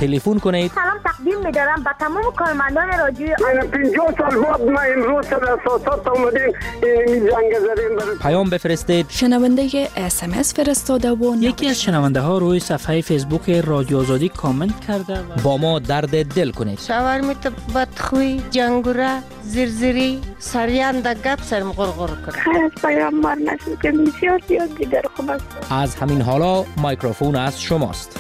تلفن کنید. سلام تقدیم می‌دارم به تمام کارمندان رادیو. من 50 سال بعد ما امروز سر اساسات اومدیم این زنگ زدیم. پیام بفرستید. شنونده SMS فرستاده و یکی از شنونده ها روی صفحه فیسبوک رادیو آزادی کامنت کرده و با ما درد دل کنید. شاورمیت بدخوی جنگوره زرزری سریان در گپ سرم غرغر کرد. خیر از پیامبر نشد که بسیار دیگر خوب است. از همین حالا میکروفون از شماست.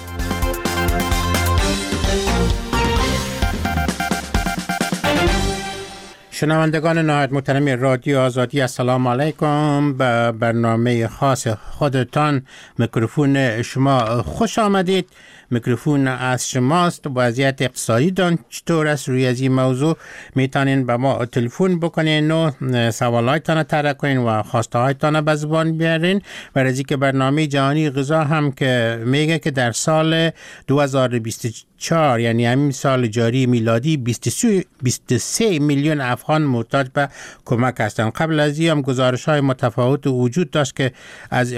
شنوندگان نهایت محترم رادیو آزادی، السلام علیکم. به برنامه خاص خودتان میکروفون شما خوش آمدید. میکروفون از شماست. وضعیت اقتصادی دان چطور است؟ روی از این موضوع میتونین به ما تلفن بکنین و سوالایتان طرح کنین و خواسته هایتان به زبان بیارین. و از اینکه برنامه جهانی غذا هم که میگه که در سال 2024 یعنی همین سال جاری میلادی 23 میلیون افغان محتاج به کمک هستند. قبل از این هم گزارش های متفاوت وجود داشت که از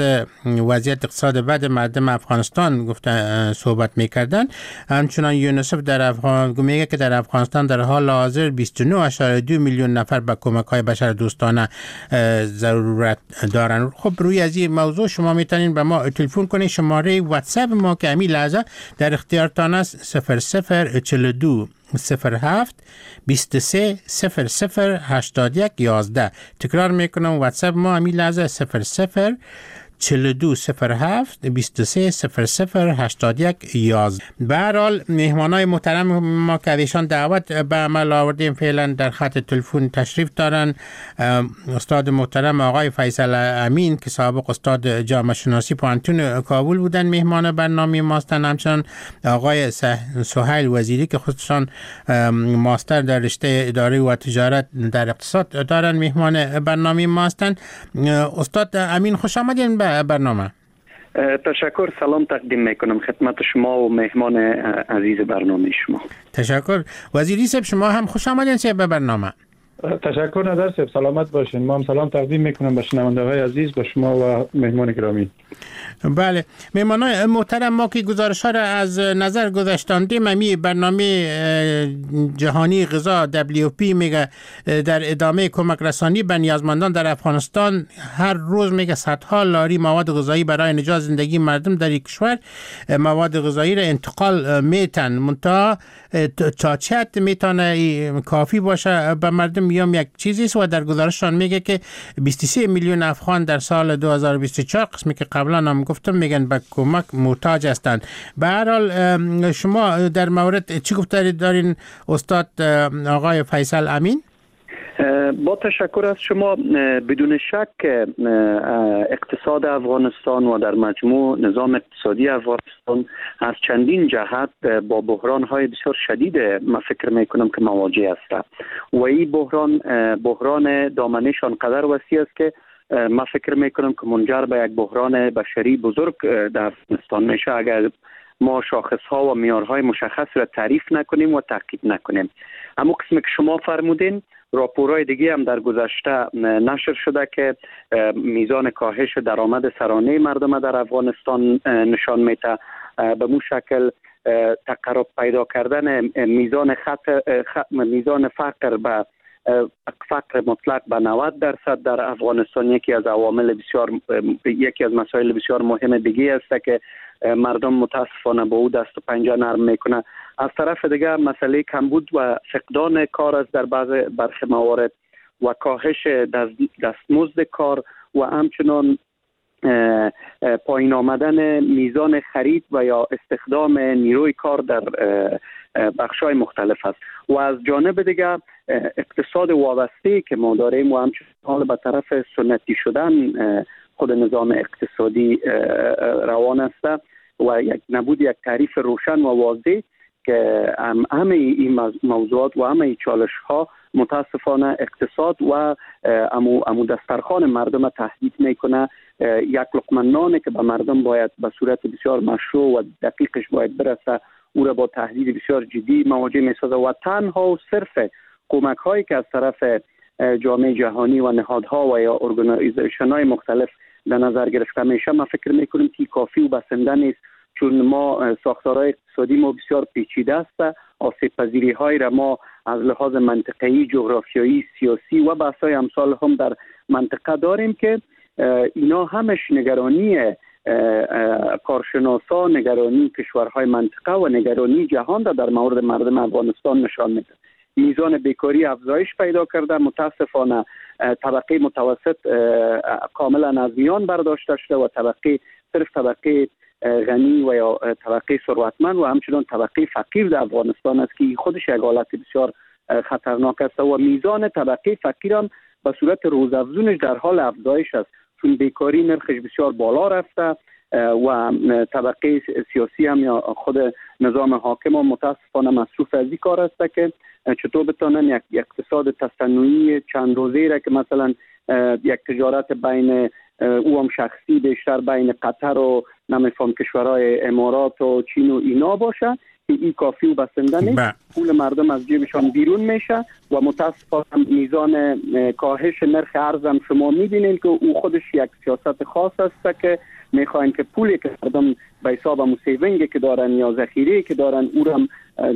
وضعیت اقتصاد بد مردم افغانستان گفتن صحبت میکردن. همچنان یونیسف در افغان میگه که در افغانستان در حال حاضر 29.2 میلیون نفر به کمک های بشر دوستانه ضرورت دارن. خب روی از این موضوع شما میتونین به ما تلفن کنین. شماره واتساپ ما که همین لحظه در اختیارتان است 0042 07 23 00 81 11. تکرار میکنم واتساپ ما همین لحظه 00 42 07 23 00 81 11. به هر حال مهمانای محترم ما که ایشان دعوت به عمل آوردیم فعلا در خط تلفن تشریف دارن. استاد محترم آقای فیصل امین که سابق استاد جامعه شناسی پانتون کابل بودن مهمان برنامه ماستن. همچنان آقای سهیل وزیری که خودشان ماستر در رشته اداره و تجارت در اقتصاد دارن مهمان برنامه ماستن. استاد امین خوش آمدین به برنامه. تشکر. سلام تقدیم میکنم خدمت شما و مهمان عزیز برنامه شما. تشکر. وزیری صاحب شما هم خوش آمدین به برنامه. تشکر نظر صاحب، سلامت باشین. ما هم سلام تقدیم میکنم به شنونده‌های عزیز، به شما و مهمان گرامی. بله مهمانان محترم، ما که گزارش ها را از نظر گذاشتاندیم امی برنامه جهانی غذا WFP میگه در ادامه کمک رسانی به نیازمندان در افغانستان هر روز میگه صدها لاری مواد غذایی برای نجات زندگی مردم در یک کشور مواد غذایی را انتقال میتن. منتها تا چه حد میتونه کافی باشه به مردم یا یک چیزی است و در گزارششان میگه که 23 میلیون افغان در سال 2024 قسمی که قبلا هم گفتم میگن به کمک محتاج هستند. به هر حال شما در مورد چی گفته دارین استاد آقای فیصل امین؟ با تشکر از شما. بدون شک اقتصاد افغانستان و در مجموع نظام اقتصادی افغانستان از چندین جهت با بحران‌های بسیار شدید من فکر میکنم که مواجه است و این بحران دامنش آنقدر وسیع است که من فکر میکنم که منجر به یک بحران بشری بزرگ در افغانستان میشه اگر ما شاخص‌ها و معیارهای مشخص را تعریف نکنیم و تاکید نکنیم. اما قسمی که شما فرمودین راپورهای دیگه هم در گذشته نشر شده که میزان کاهش درآمد سرانه مردم در افغانستان نشان میده. به مو شکل تقرب پیدا کردن میزان فقر به فقر مطلق به 90% در افغانستان یکی از مسائل بسیار مهم دیگه است که مردم متاسفانه با او دست و پنجه نرم میکنه. از طرف دیگه مسئله کمبود و فقدان کار است در برخی موارد و کاهش دستمزد کار و همچنان پایین آمدن میزان خرید و یا استخدام نیروی کار در بخش‌های مختلف است. و از جانب دیگه اقتصاد وابسته که ما داریم و همچنان به طرف سنتی شدن خود نظام اقتصادی روان است و نبود یک تعریف روشن و واضح که همه این موضوعات و همه این چالش ها متاسفانه اقتصاد و امو دسترخوان مردم تهدید میکنه. یک لقمه نانی که به مردم باید به صورت بسیار مشروع و دقیقش باید برسه او را با تهدید بسیار جدی مواجه میسازه و تنها و صرف کمک هایی که از طرف جامعه جهانی و نهادها و یا ارگانیزیشن های مختلف در نظر گرفته میشه، من فکر میکنم که کافی و بسنده نیست، چون ما ساختارهای اقتصادی ما بسیار پیچیده است. آسیب پذیری های را ما از لحاظ منطقه‌ای، جغرافیایی، سیاسی و بحث‌های امثال هم در منطقه داریم که اینا همش نگرانی کارشناسا، نگرانی کشورهای منطقه و نگرانی جهان را در مورد مردم افغانستان نشان میده. میزان بیکاری افزایش پیدا کرده، متاسفانه طبقه متوسط کاملا از میان برداشته شده و صرف طبقه غنی و یا طبقه ثروتمند و همچنان طبقه فقیر در افغانستان است که خودش یک حالت بسیار خطرناک است و میزان طبقه فقیر هم به صورت روزافزونش در حال افزایش است، چون بیکاری نرخش بسیار بالا رفته و طبقه سیاسی هم یا خود نظام حاکم هم متاسفانه مصروف از این کار است که چطور بتونن یک اقتصاد تصنعی چند روزه را که مثلا یک تجارت بین او هم شخصی بیشتر بین قطر و نمیفهم کشورهای امارات و چین و اینا باشه که این کافی و بسنده نیست. پول مردم از جیبشان بیرون میشه و متاسفانه میزان کاهش نرخ ارز هم شما میبینین که او خودش یک سیاست خاص است که میخواین که پولی که مردم به حساب سیوینگی که دارن یا ذخیره که دارن او هم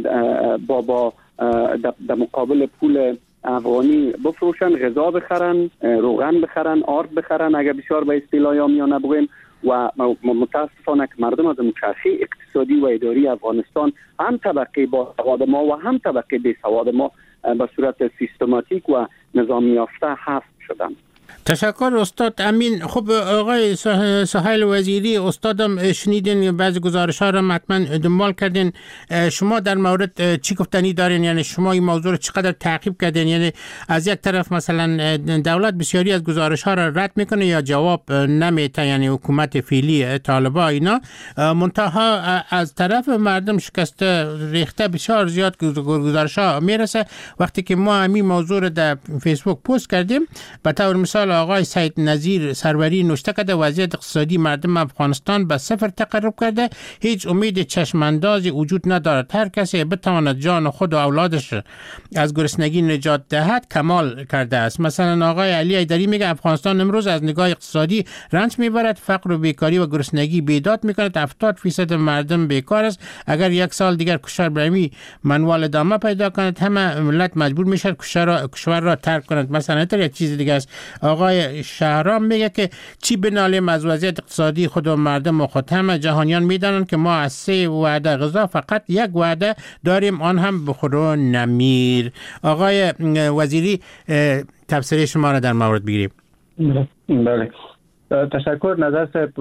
با در مقابل پول افغانی بفروشن، غذا بخرن، روغن بخرن، آرد بخرن اگر بسیار به اصطلاح یا بگویم. و متاسفانه که مردم از چرخه اقتصادی و اداری افغانستان هم طبقه با سواد ما و هم طبقه بی سواد ما به صورت سیستماتیک و نظامی یافته حذف شدن. تشکر استاد امین. خب آقای سهیل وزیری، استادم شنیدین بعضی گزارش ها را حتما دنبال کردین. شما در مورد چی گفتنی دارین؟ یعنی شما این موضوع رو چقدر تعقیب کردین؟ یعنی از یک طرف مثلا دولت بسیاری از گزارش ها را رد میکنه یا جواب نمیده، یعنی حکومت فعلی طالبان اینا، منتها از طرف مردم شکسته ریخته بسیار زیاد گزارش ها میرسه. وقتی که ما همین موضوع رو در فیسبوک پست کردیم، به طور مثال آقای سید نظیر سروری نوشته کرده وضعیت اقتصادی مردم افغانستان به صفر تقرب کرده، هیچ امید چشماندازی وجود ندارد، هر کسی بتواند جان خود و اولادش از گرسنگی نجات دهد کمال کرده است. مثلا آقای علی ایدری میگه افغانستان امروز از نگاه اقتصادی رنج میبرد، فقر و بیکاری و گرسنگی بیداد میکند، 70% مردم بیکار است. اگر یک سال دیگر کشور برمی منوال ادامه پیدا کند، همه ملت مجبور میشد کشور را ترک کند. مثلا یک چیز دیگه است. آقای شهرام میگه که چی بنالیم از وضعیت اقتصادی خود و مردم و خود، همه جهانیان میدانند که ما از 3 وعده غذا فقط یک وعده داریم، آن هم بخور و نمیر. آقای وزیری تفسیر شما را در مورد بگیریم. بله، تشکر. نظر صاحب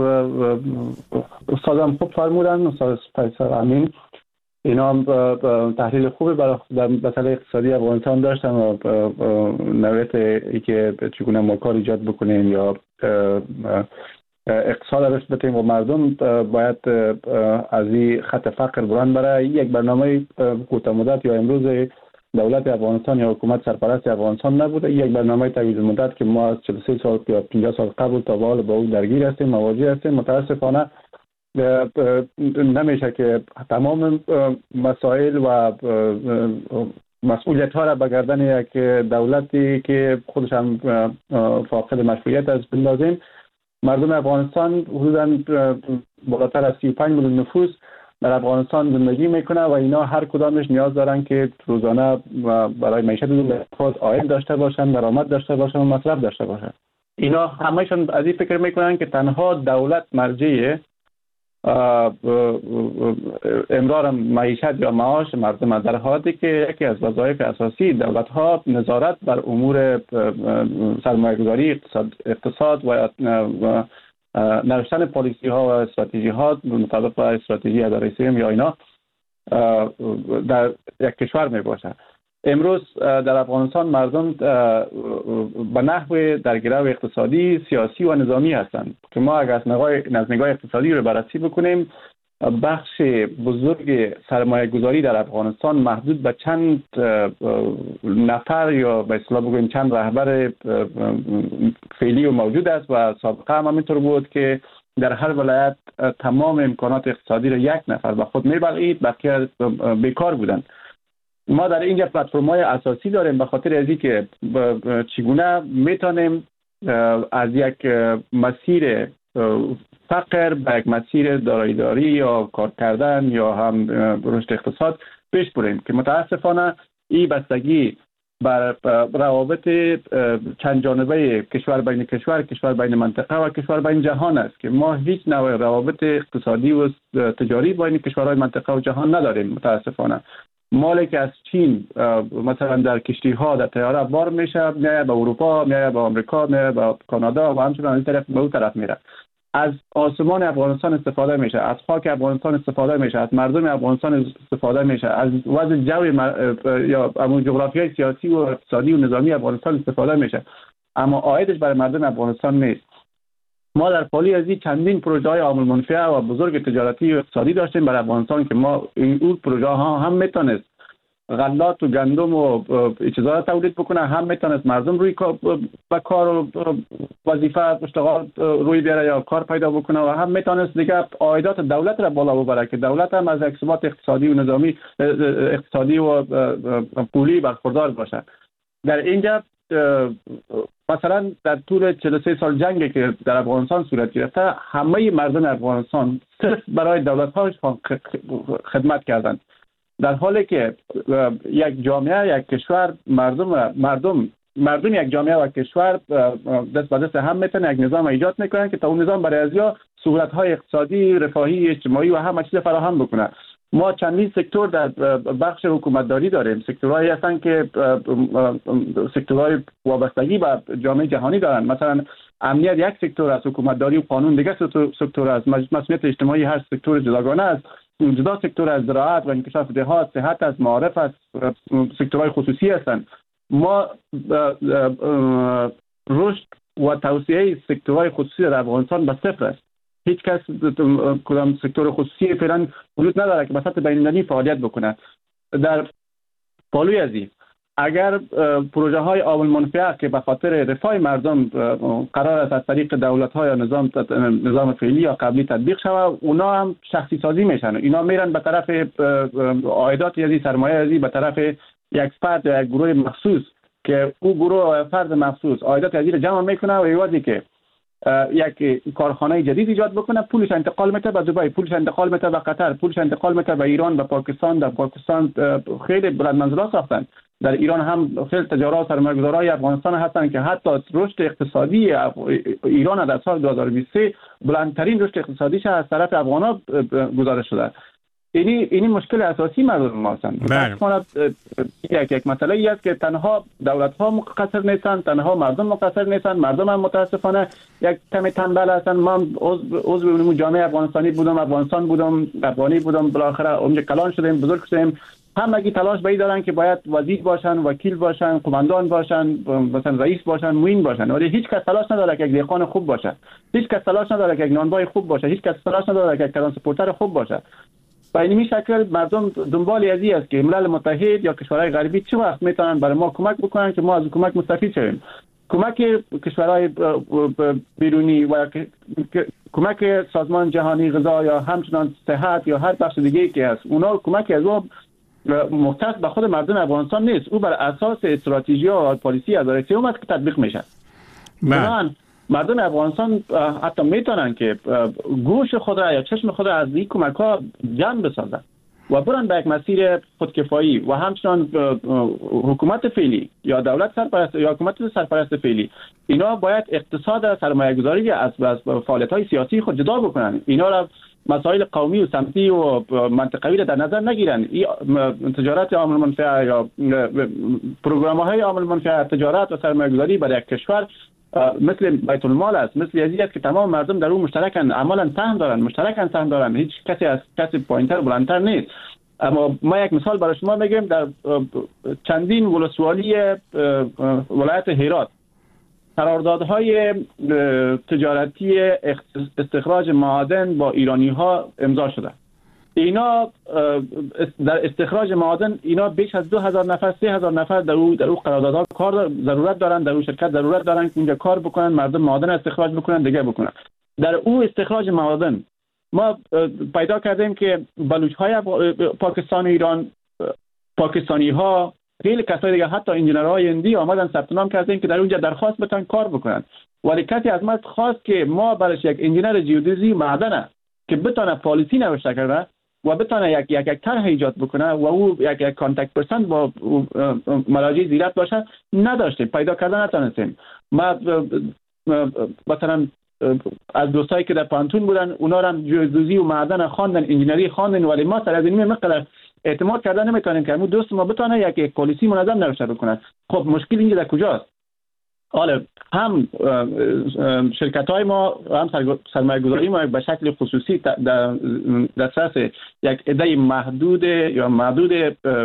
استادم خوب فرمودن، استاد فیصل امین. اینا هم تحلیل خوبی برای در مسئله اقتصادی افغانستان داشتن و نوعیت ای که چگونه ما کار ایجاد بکنیم یا اقتصاد رشد بدیم و مردم باید از این خط فقر بلند برای یک برنامه کوتاه مدت یا امروز دولت افغانستان یا حکومت سرپرست افغانستان نبوده. یک برنامه طویل مدت که ما از 43 سال یا 50 سال قبل تا به حال با او درگیر هستیم، مواجه هستیم. متاسفانه نمیشه که تمام مسائل و مسئولیت ها را به گردن یک دولتی که خودش هم فاقد مشروعیت است بندازیم. مردم افغانستان حدوداً بالاتر از 35 میلیون نفوس در افغانستان زندگی میکنه و اینا هر کدامش نیاز دارن که روزانه برای معیشت خود عاید داشته باشن، درآمد داشته باشن و مصرف داشته باشن. اینا همه‌شون از این فکر میکنن که تنها دولت مرجع امرار معیشت یا معاش مردم، در حالی که یکی از وظایف اساسی دولت ها نظارت بر امور سرمایه‌گذاری، اقتصاد و نوشتن پالیسی ها و استراتژی ها مطابق با استراتژی اداره سیم یا اینا در یک کشور می باشد. امروز در افغانستان مردم به نحو در گرو اقتصادی، سیاسی و نظامی هستند که ما اگر از نگاه اقتصادی رو بررسی بکنیم، بخش بزرگ سرمایه گذاری در افغانستان محدود به چند نفر یا به اصطلاح بگوییم چند رهبر فعلی و موجود است و سابقه هم همینطور بود که در هر ولایت تمام امکانات اقتصادی را یک نفر به خود می‌بلعید، بقیه بیکار بودند. ما در اینجا پلتفرم‌های اساسی داریم به خاطر از اینکه چگونه میتونیم از یک مسیر فقر به یک مسیر دارایی‌داری یا کار کردن یا هم رشد اقتصاد پیش بریم که متاسفانه این بستگی بر روابط چند جانبه کشور بین کشور، کشور بین منطقه و کشور بین جهان است که ما هیچ نوع روابط اقتصادی و تجاری بین کشورهای منطقه و جهان نداریم. متاسفانه مالی که از چین مثلا در کشتی ها در طیاره بار میشه میاد به اروپا، میاد به آمریکا، میاد به کانادا و همچنین این طرف به اون طرف میره. از آسمان افغانستان استفاده میشه، از خاک افغانستان استفاده میشه، از مردم افغانستان استفاده میشه، از وضع جو یا همون جغرافیای سیاسی و اقتصادی و نظامی افغانستان استفاده میشه، اما عایدش برای مردم افغانستان نیست. ما در پالی از این چندین پروژه های عامل منفعه و بزرگ تجارتی و اقتصادی داشتیم برای افغانستان که ما این پروژه ها هم میتونست غلات و گندم و چیزا را تولید بکنه، هم میتونست مردم روی با کار و وظیفه اشتغال روی بیاره یا کار پیدا بکنه و هم میتونست دیگه عایدات دولت را بالا ببره که دولت هم از یک ثبات اقتصادی و نظامی اقتصادی و پولی برخوردار باشه. در اینجا مثلا در طول 43 سال جنگی که در افغانستان صورت گرفته همه مردم افغانستان صرف برای دولت‌هاش خدمت کردند، در حالی که یک جامعه یک کشور مردم یک جامعه و کشور دست به دست هم میتونه یک نظام ایجاد میکنن که تا اون نظام برای ازیا سهولت‌های اقتصادی، رفاهی، اجتماعی و همه چیز فراهم بکنه. ما چندین سکتور در بخش حکومتداری داریم، سکتورهایی هستن که سکتورهای وابستگی به جامعه جهانی دارن. مثلا امنیت یک سکتور از حکومتداری و قانون دیگه سکتور از مسئولیت اجتماعی هر سکتور جداگانه است. جدا سکتور از زراعت و انکشاف دهات، صحت از معارف از سکتورهای خصوصی هستند. ما رشد و توسعه سکتورهای خصوصی در افغانستان به صفر است. هیچ کس کدام سکتور خصوصی فعلا وجود نداره که به سطح بین‌المللی فعالیت بکنه. در پالوی ازی اگر پروژه های عامل منفعه که به خاطر رفاه مردم قرار است از طریق دولت ها یا نظام فعلی یا قبلی تطبیق شود، اونا هم شخصی سازی میشن. اینا میرن به طرف عایدات یعنی سرمایه ازی به طرف یک فرد یا یک گروه مخصوص که او گروه فرد مخصوص عایدات ازی رو جمع میکنه و ایوازی که یک کارخانه جدید ایجاد بکنه، پولش انتقال میده به دبی، پولش انتقال میده به قطر، پولش انتقال میده به ایران، به پاکستان. در پاکستان خیلی بلند منزله ساختن. در ایران هم خیلی تجارت و سرمایه‌گذارای افغانستان هستن که حتی رشد اقتصادی ایران در سال 2023 بلندترین رشد اقتصادیش از طرف افغانا گزارش شده. این مشکل اساسی مردم ما هستند. یک مسئله است که تنها دولت‌ها مقصر نیستند، تنها مردم مقصر نیستند. مردم هم متاسفانه یک کمی تنبل هستند. من عضو جامعه افغانستانی بودم، افغانستان بودم، افغانی بودم، بالاخره اونجا کلان شدیم، بزرگ شدیم. همگی تلاش به این دارن که باید وزیر باشن، وکیل باشن، قماندان باشن، مثلا رئیس باشن، معین باشن، ولی هیچ کس تلاش نداره که یک دهقان خوب باشه، هیچ کس تلاش نداره که یک نانبای خوب باشه، هیچ کس تلاش نداره که یک ترانسپورتر خوب باشه. و این شکل مردم دنبال ازی است که ملل متحد یا کشورهای غربی چه وقت میتونن برای ما کمک بکنن که ما از کمک مستفید شویم. کمک کشورهای بیرونی و کمک سازمان جهانی غذا یا همچنان صحت یا هر بخش دیگه‌ای که هست، اونا کمک از او مختص به خود مردم افغانستان نیست، او بر اساس استراتژی و پالیسی 2003 است که تطبیق میشه. مردم افغانستان حتی میتونن که گوش خود را یا چشم خود را از این کمک ها جمع بسازن و برن به یک مسیر خودکفایی و همچنان حکومت فعلی یا دولت سرپرست یا حکومت سرپرست فعلی اینا باید اقتصاد سرمایه گذاری از فعالیت های سیاسی خود جدا بکنن. اینا را مسائل قومی و سمتی و منطقوی را در نظر نگیرن. تجارت عامل منفعه یا پروگرام‌های عامل منفعه تجارت و سرمایه‌گذاری برای یک کشور مثل بیت المال است، مثل ازی است که تمام مردم در اون مشترکن، عملاً سهم دارن، هیچ کسی از کسی پایینتر بلندتر نیست. اما ما یک مثال برای شما میگم. در چندین ولسوالی ولایت هرات قراردادهای تجارتی استخراج معادن با ایرانی ها امضا شده. اینا در استخراج معادن اینا بیش از 2000 نفر 3000 نفر در او قراردادها کار ضرورت دارن، در او شرکت ضرورت دارن که اونجا کار بکنن، مردم معادن استخراج بکنن، دیگه بکنن. در او استخراج معادن ما پیدا کردیم که بلوچ های پاکستان و ایران، پاکستانی ها، خیلی کسای دیگه حتی انجینرهای هندی آمدن ثبت نام کردن که در اونجا درخواست بتن کار بکنن، ولی کسی از ما خواست که ما برایش یک انجینر جیودزی معدن که بتونه پالیسی نوشته کنه و بتونه یک طرح ایجاد بکنه و او یک کانتکت پرسن با مراجع زیرت باشه نداشتیم، پیدا کردن نتونستیم. ما مثلا از دوستایی که در پانتون بودن اونا هم جیودزی و معدن خواندن، انجینری خواندن، ولی ما سر از این مقدار اعتماد کردن نمیکنیم که دوست ما بتونه یک پالیسی منظم نوشته بکنه. خب مشکل اینجا در کجاست؟ حالا هم شرکت های ما هم سرمایه گذاری ما به شکل خصوصی در دسترس یک عده محدود یا معدود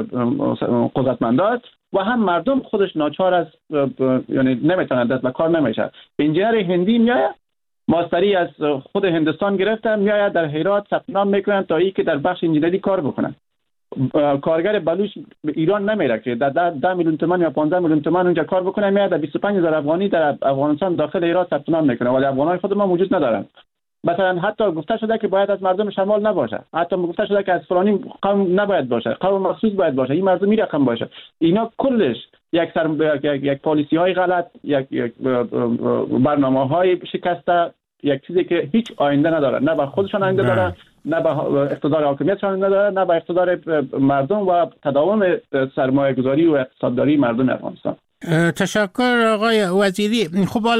قدرتمندان و هم مردم خودش ناچار است، یعنی نمیتونه دست به کار نمیشه. انجینر هندی میاد ماستری از خود هندستان گرفته میاد در هرات ثبت نام میکنن تا اینکه در بخش انجینری کار بکنن. کارگر بلوچ به ایران نمیره که در 10 میلیون تومان یا 15 میلیون تومان اونجا کار بکنه، میاد 25000 افغانی در افغانستان داخل ایران ثبت نام میکنه، ولی افغانای خود ما موجود ندارن. مثلا حتی گفته شده که باید از مردم شمال نباشه، حتی گفته شده که از فلانی قوم نباید باشه، قوم مخصوص باید باشه، این مردمی رقم باشه. اینا کلش یک پالیسی های غلط، یک برنامه‌های شکسته، یک چیزی که هیچ آینده نداره، نه به خودشان آینده داره، نه به اقتدار حاکمیتشان نداره، نه به اقتدار مردم و تداوم سرمایه گذاری و اقتصادداری مردم افغانستان. تشکر آقای وزیری. خب حالا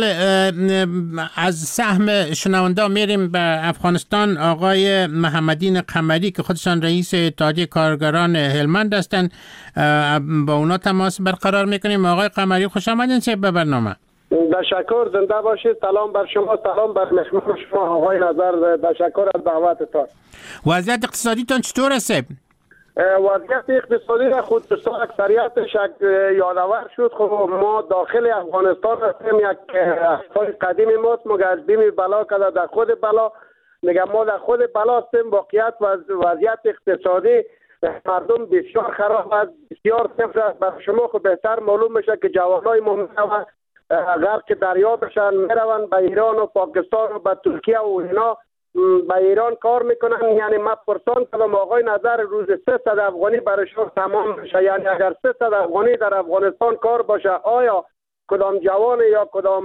از سهم شنونده میریم به افغانستان. آقای محمدین قمری که خودشان رئیس اتحادیه کارگران هلمند هستند، با اونا تماس برقرار میکنیم. آقای قمری خوش آمدین به برنامه. تشکر، زنده باشید. سلام بر شما، سلام بر مهمان شما آقای نظر. تشکر از دعوتتان. وضعیت اقتصادیتون چطور است؟ وضعیت اقتصادی خود دوستان اکثریتش یادآور شد. خب ما داخل افغانستان هستیم، یک اصفای قدیم ماست، مگه از بیم بلا کده در خود بلا، میگم ما در خود بلا هستیم. واقعیت وضعیت اقتصادی مردم بسیار خراب است، بسیار صفر است. برای شما خب بهتر معلوم میشه که جوانای ما غرق دریا بشن، میرون به ایران و پاکستان و به ترکیه و اینا به ایران کار میکنن. یعنی ما پرسان کردم آقای نظر روز 300 افغانی برایشون تمام بشه، یعنی اگر 300 افغانی در افغانستان کار باشه، آیا کدام جوان یا کدام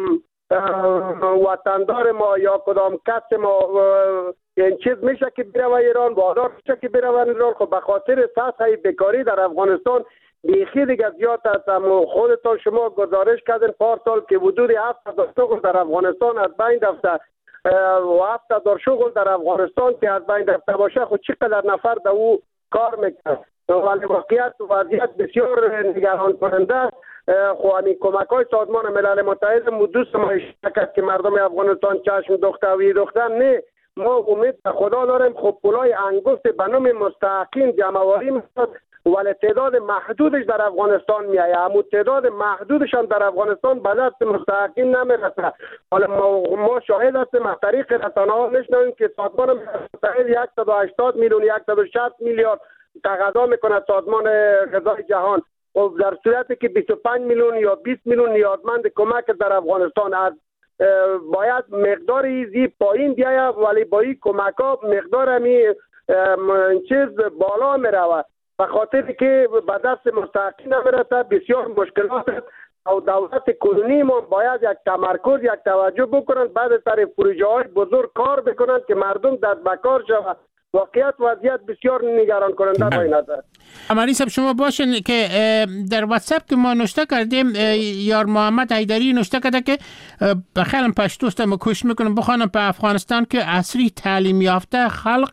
وطندار ما یا کدام کس ما این چیز میشه که بره ایران، وادار میشه که بره ایران؟ خب به خاطر سطح بیکاری در افغانستان بیخی دیگه زیاد است. خودتان شما گزارش کردین پارسال که حدود 7,000 شغل در افغانستان از بین رفته و 7,000 شغل در افغانستان که از بین رفته باشه، خود چقدر نفر در او کار میکنه؟ ولی واقعیت وضعیت بسیار نگران کننده است. خوانی کمک های سازمان ملل متحد دوست ما شرکت که مردم افغانستان چشم دوخته و دوختن نه، ما امید به خدا داریم. خب پولای انگشت به نام مستحقین جمع‌آوری میشد، ولی تعداد محدودش در افغانستان میایه، همون تعداد محدودش هم در افغانستان به دست مستحقین نمیرسه. حالا ما شاهد هستیم از طریق رسانه‌ها میشنویم که سازمان متحد 180 میلیون 160 میلیارد تقاضا میکنه سازمان غذای جهان، و در صورتی که 25 میلیون یا 20 میلیون نیازمند کمک در افغانستان است. باید مقدار ایزی پایین بیایه، ولی با این کمک ها مقدار همی چیز بالا میرود، به خاطر که به دست مستحقین نمیرسه. بسیار مشکلات او دولت کنونی ما باید یک تمرکز، یک توجه بکنن، بعد سر پروژه های بزرگ کار بکنن که مردم دست به کار شود. واقعیت وضعیت بسیار نگران کننده با این نظر. امری صاحب شما باشین که در واتساپ که ما نوشته کردیم، یار محمد حیدری نوشته کرده که بخیرم پشتوست ما کوشش میکنم بخوانم به افغانستان که عصری تعلیم یافته خلق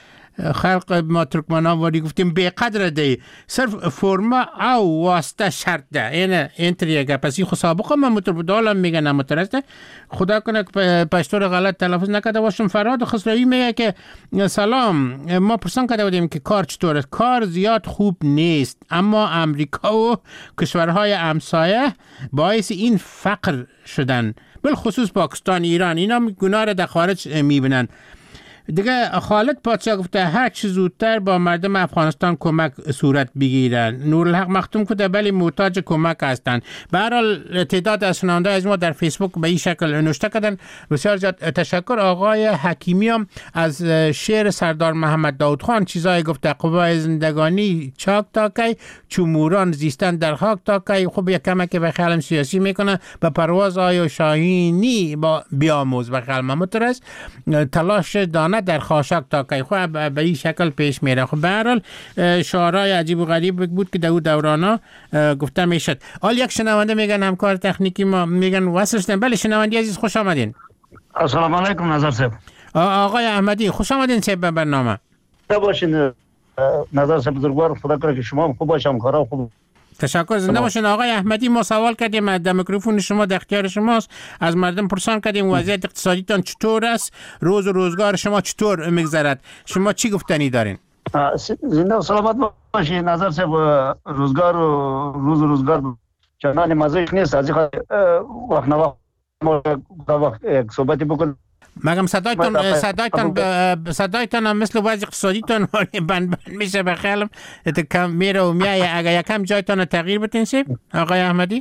ما ترکمنان واری گفتیم به قدر دی صرف فرما او واسطه شرط ده. یعنی اینطوریه که پس این سابقه من متربدالم میگن مترسته خدا کنه که پشتور غلط تلفظ نکده باشم. فراد خسروی میگه که سلام، ما پرسان کرده بودیم که کار چطور است. کار زیاد خوب نیست، اما امریکا و کشورهای همسایه باعث این فقر شدن، بالخصوص پاکستان، ایران. اینا گناه را در خارج میبینن. دیگه خالد پادشاه گفته هر چه زودتر با مردم افغانستان کمک صورت بگیرن. نورالحق مختوم گفته بله محتاج کمک هستند. به هر حال تعداد از شنونده از ما در فیسبوک به این شکل نوشته کردن. بسیار زیاد تشکر. آقای حکیمی هم از شعر سردار محمد داود خان چیزای گفته. قوای زندگانی چاک تا کی، چموران زیستن در خاک تا کی. خب یک کمک به خیالم سیاسی میکنه. به پرواز آیا شاهینی با بیاموز به خیال ممترس تلاش دانه در خاشاک تا کی. خب به این شکل پیش میره. خب به هر حال شعرهای عجیب و غریب بود که دورانا گفته میشد. حال یک شنونده میگن همکار تکنیکی ما میگن وصل شدن. بله شنونده عزیز خوش آمدین. السلام علیکم نظر صاحب. آقای احمدی خوش آمدین صاحب به برنامه. باشین نظر صاحب بزرگوار، خدا کنه که شما خوب باشم کارا خوب. تشکر. زنده باشین. آقای احمدی ما سوال کردیم در میکروفون شما در اختیار شماست. از مردم پرسان کردیم وضعیت اقتصادیتان چطور است؟ روز و روزگار شما چطور میگذرد؟ شما چی گفتنی دارین؟ زنده و سلامت باشین نظر صاحب. روزگار و روزگار چنان مزه‌اش نیست. از این وقت نه وقت یک صحبتی بکن. مگم صدایتان هم مثل وضع اقتصادیتان بند میشه به خیالم کم میره و میایه. اگر یکم جایتان تغییر بتین سیب آقای احمدی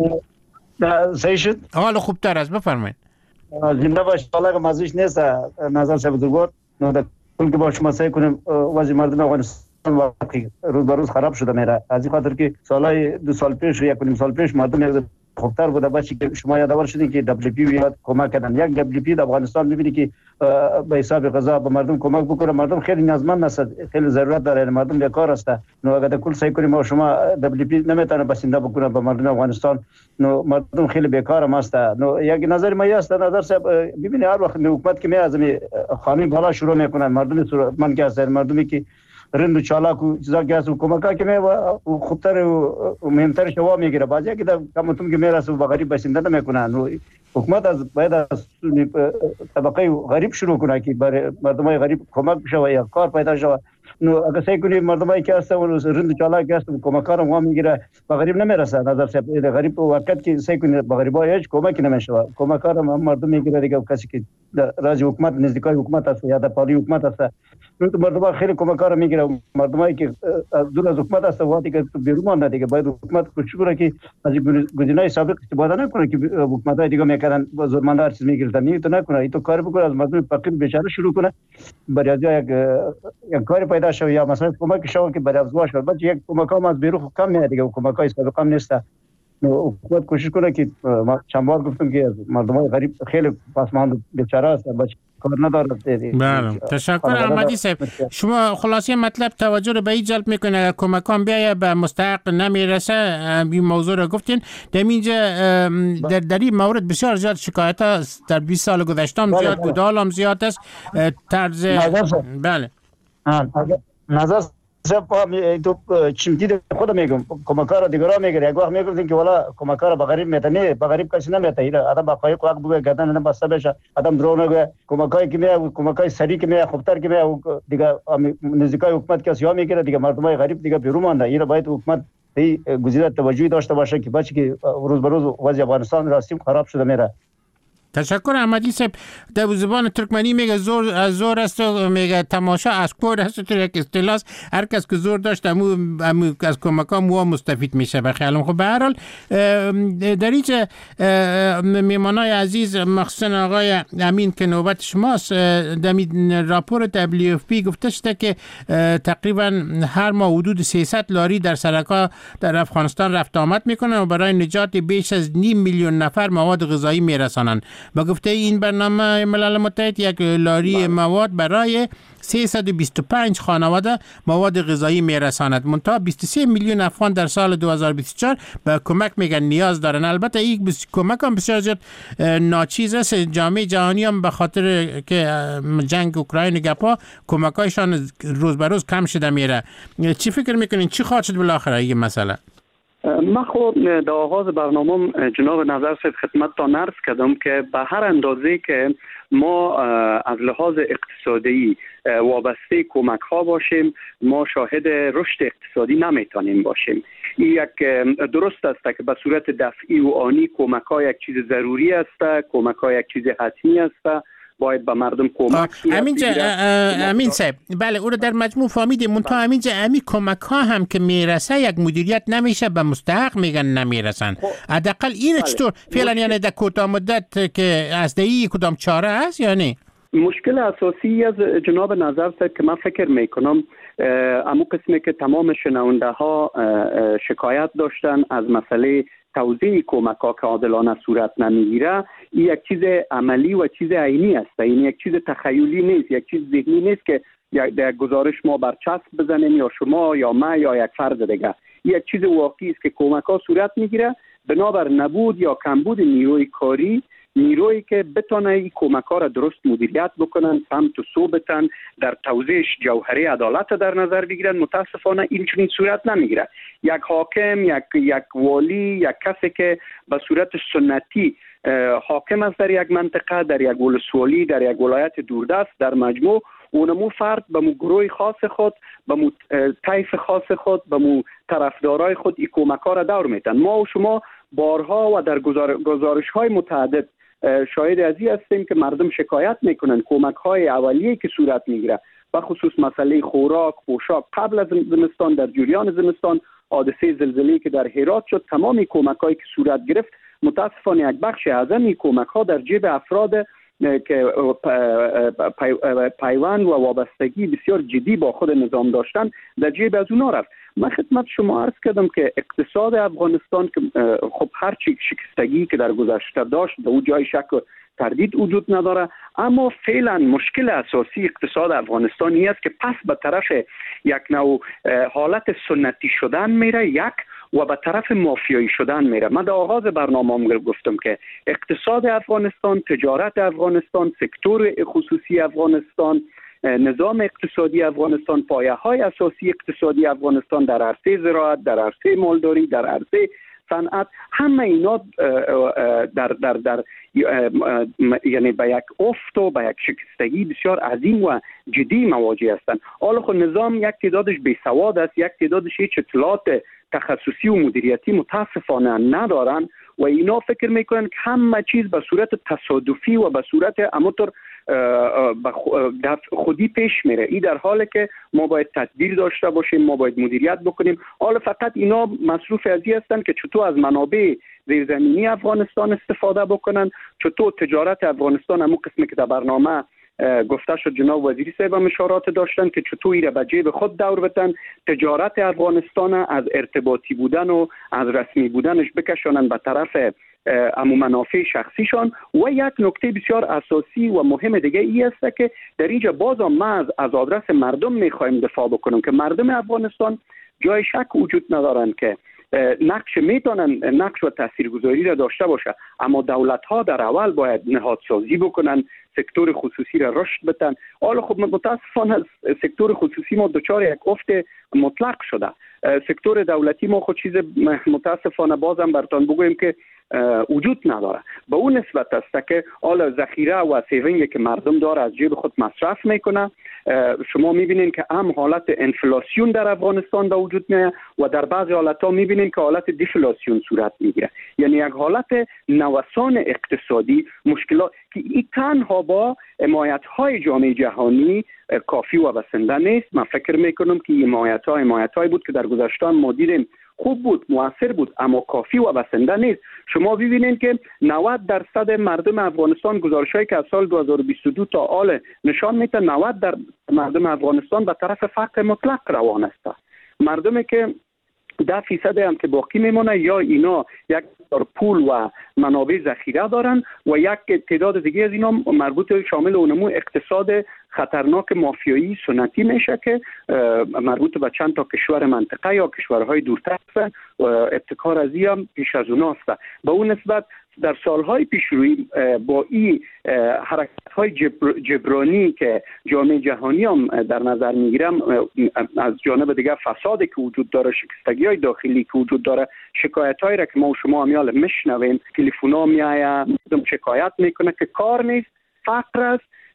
صحیح شد. حالا خوبتر است بفرمایید. زنده باش. حالا مزه‌اش نیست نظر صاحب بزرگوار. که با شما سعی کنیم وضع مردم افغانستان واقعی روز به روز خراب شده میره. از این خاطر که سالهای 2 سال پیش یا 1.5 سال پیش مردم خوبتر بوده. بچی که شما یادآور شدین که WP بیاد کمک کردن. یک WP در افغانستان میبینی که به حساب غذا به مردم کمک بکنه. مردم خیلی نیازمند هست، خیلی ضرورت داره. مردم بیکار هست. نو اگر کل سعی کنیم ما شما WP نمیتونه بسنده بکنه به مردم افغانستان. نو مردم خیلی بیکار هم هست. نو یک نظر ما است نظر صاحب ببینید هر وقت حکومت که می از خانه بالا شروع میکنن مردم من که هستن مردمی که رند و چالاک و چیزا که هست و کمکا که می خوبتر و مهمتر شوا میگیره. بعضی که کمتون که میرسه و غریب بسنده نمیکنن. حکومت از باید از طبقه غریب شروع کنه که برای مردمای غریب کمک بشه یا کار پیدا شه. نو اگه سعی کنیم مردمایی که هستن و رند و چالاک که هستن کمکا رو ما میگیره به غریب نمیرسه. نظر صاحب غریب وقت که سعی کنیم به غریبا هیچ کمک نمیشه. کمکا رو مردم میگیره دیگه. کسی که راز حکومت نزدیکای حکومت هست یا در پالی حکومت هست مردم خیلی کمکا رو میگیره. مردمایی که دور از حکومت هست وقتی که بیرون مونده دیگه باید حکومت کوشش کنه که از گزینه‌های سابق استفاده نکنه که حکومت‌های دیگه میکردن زورمنده هر چیز میگیرن. این تو نکنه. این تو کار بکنه از مردم فقیر بیچاره شروع کنه برای یک کاری پیدا شه یا مثلا کمک شه که برای افزایش شه. بعد یک کمک هم از بیرون کم میاد دیگه. کمک‌های سابق هم نیست. حکومت کوشش کنه که چند بار گفتم که مردمای غریب خیلی پسماند بیچاره هستن بچه کار نداره. بله تشکر احمدی صاحب. شما خلاصه مطلب توجه رو به این جلب میکنه اگر کمکان بیایه به مستحق نمیرسه. این موضوع رو گفتین در اینجا در این مورد بسیار زیاد شکایت ها در 20 سال گذشته هم زیاد بود. حال هم زیاد است طرز. بله نظر تو چمتی خود میگم کمکا رو دیگرا میگیره. یک وقت میگفتین که والا کمکا رو به غریب میتنی به غریب کسی نمیته. آدم با حقایق وقت بگه گردن نبسته بشه. آدم درو نگه کمکای که میاد کمکای سری که میاد خوبتر که میاد دیگه نزدیکای حکومت کسی ها میگیره دیگه. مردمای غریب دیگه بیرون مونده. این باید حکومت به گزیده توجهی داشته باشه که بچه که روز به روز وضع افغانستان راستیم خراب شده میره. تشکر احمدی صاحب. در زبان ترکمنی میگه زور است و میگه تماشا از کور است. تو یک اصطلاح هر کس که زور داشت امو از کمکا مو مستفید میشه به خیالم. خب به هر حال در اینجا میمانای عزیز مخصوصا آقای امین که نوبت شماست در راپور WFP گفته شده که تقریبا هر ماه حدود 300 لاری در سرک‌ها در افغانستان رفت آمد میکنن و برای نجات بیش از 5 میلیون نفر مواد غذایی میرسانند. با گفته این برنامه ملل متحد یک لاری مواد برای 325 خانواده مواد غذایی میرساند. منتها 23 میلیون افغان در سال 2024 به کمک میگن نیاز دارن. البته این کمک هم بسیار زیاد ناچیز است. جامعه جهانی هم به خاطر که جنگ اوکراین گپا کمکایشان روز به روز کم شده میره. چی فکر میکنین چی خواهد شد بالاخره این مسئله؟ من خود در آغاز برنامه جناب نظر صاحب خدمتتان عرض کردم که به هر اندازه که ما از لحاظ اقتصادی وابسته کمک ها باشیم ما شاهد رشد اقتصادی نمیتونیم باشیم. این یک درست است که به صورت دفعی و آنی کمک ها یک چیز ضروری است، کمک ها یک چیز حتمی است، باید به مردم کمک صورت امین صاحب، بله او رو در مجموع فهمیدیم. منتها امینجا امی کمک ها هم که میرسه یک مدیریت نمیشه، به مستحق میگن نمیرسن. حداقل این چطور فعلا یعنی در کوتاه مدت که از دهی کدام چاره است یا نه؟ مشکل اساسی از جناب نظر صاحب که من فکر میکنم امو قسمی که تمام شنونده ها شکایت داشتن از مسئله توزیع کمک ها که عادلانه صورت نمیگیره، این یک چیز عملی و چیز عینی است. این یک چیز تخیلی نیست، یک چیز ذهنی نیست که یک گزارش ما برچسب بزنیم یا شما یا ما یا یک فرد دیگه. یک چیز واقعی است که کمک ها صورت میگیره بنابر نبود یا کمبود نیروی کاری، نیرویی که بتونه این کمک ها را درست مدیریت بکنن، سمت و سو بتن، در توزیع جوهری عدالت در نظر بگیرن. متاسفانه این چنین صورت نمیگیره. یک حاکم، یک والی، یک کسی که به صورت سنتی حاکم است در یک منطقه، در یک ولسوالی، در یک ولایت دوردست، در مجموع اونمو فرد به مو گروه خاص خود، به مو طیف خاص خود، به مو طرفدارای خود این کمک ها را دور میتن. ما و شما بارها و در گزارش های متعدد شاهد از این هستیم که مردم شکایت میکنن کمک های اولیه که صورت میگیره، و خصوص مسئله خوراک، پوشاک، قبل از زمستان، در جریان زمستان، حادثه زلزله‌ای که در هرات شد، تمام کمک هایی که صورت گرفت متاسفانه یک بخش اعظم این کمک ها در جیب افراد که پیوند و وابستگی بسیار جدی با خود نظام داشتن در جیب از اونا رفت. من خدمت شما عرض کردم که اقتصاد افغانستان که خب هر چی شکستگی که در گذشته داشت به اون جای شک و تردید وجود نداره، اما فعلا مشکل اساسی اقتصاد افغانستانی است که پس به طرف یک نوع حالت سنتی شدن میره و به طرف مافیایی شدن میره. من در آغاز برنامه‌ام گفتم که اقتصاد افغانستان، تجارت افغانستان، سکتور خصوصی افغانستان، نظام اقتصادی افغانستان، پایه‌های اساسی اقتصادی افغانستان در عرصه زراعت، در عرصه مالداری، در عرصه صنعت، همه اینا در یعنی به یک افت و به یک شکستگی بسیار عظیم و جدی مواجه هستند. حالا خود نظام یک تعدادش بیسواد است، یک تعدادش هیچ اطلاعات تخصصی و مدیریتی متاسفانه ندارن و اینا فکر میکنن که همه چیز به صورت تصادفی و به صورت اماتور خودی پیش میره. این در حالی که ما باید تدبیر داشته باشیم، ما باید مدیریت بکنیم. حالا فقط اینا مصروف از این هستن که چطور از منابع زیرزمینی افغانستان استفاده بکنن، چطور تجارت افغانستان، همون قسمی که در برنامه گفته شد جناب وزیری صاحب هم اشارات داشتن که چطور ایره به جیب خود دور بتن، تجارت افغانستان از ارتباطی بودن و از رسمی بودنش بکشانن به طرف امو منافع شخصیشان. و یک نکته بسیار اساسی و مهم دیگه ای است که در اینجا باز ما از آدرس مردم میخوایم دفاع بکنیم که مردم افغانستان جای شک وجود ندارن که نقش میتونن نقش و تاثیرگذاری را داشته باشه، اما دولت ها در اول باید نهادسازی بکنن، سکتور خصوصی را رشد بدن. حالا خب متاسفانه سکتور خصوصی ما دچار یک افت مطلق شده. سکتور دولتی ما خود چیز متاسفانه بازم براتون بگویم که وجود نداره. به اون نسبت است که حالا ذخیره و سیوینگ که مردم داره از جیب خود مصرف میکنه. شما میبینین که هم حالت انفلاسیون در افغانستان به وجود میاد و در بعضی حالتها میبینین که حالت دیفلاسیون صورت میگیره، یعنی یک حالت نوسان اقتصادی، مشکلات که این تنها با حمایت های جامعه جهانی کافی و بسنده نیست. من فکر میکنم که حمایت های بود که در گذشته ما دیدیم خوب بود، موثر بود، اما کافی و بسنده نیست. شما ببینید که 90% مردم افغانستان گزارش‌هایی که از سال 2022 تا حال نشان میده 90% مردم افغانستان به طرف فقر مطلق روان است. مردمی که 10% هم که باقی میمونه یا اینا یک پول و منابع ذخیره دارن و یک تعداد دیگه از اینا مربوط شامل اونمو اقتصاد خطرناک مافیایی سنتی میشه که مربوط به چند تا کشور منطقه یا کشورهای دورتر است و ابتکار از این هم پیش از اوناست. به اون نسبت در سالهای پیشروی با این حرکت‌های جبرانی که جامعه جهانی هم در نظر میگیرم، از جانب دیگه فسادی که وجود داره، شکستگی‌های داخلی که وجود داره، شکایت‌هایی را که ما و شما همیال میشنویم، تلفن‌ها میآید، مردم شکایت میکنه که کار نیست، فقر است،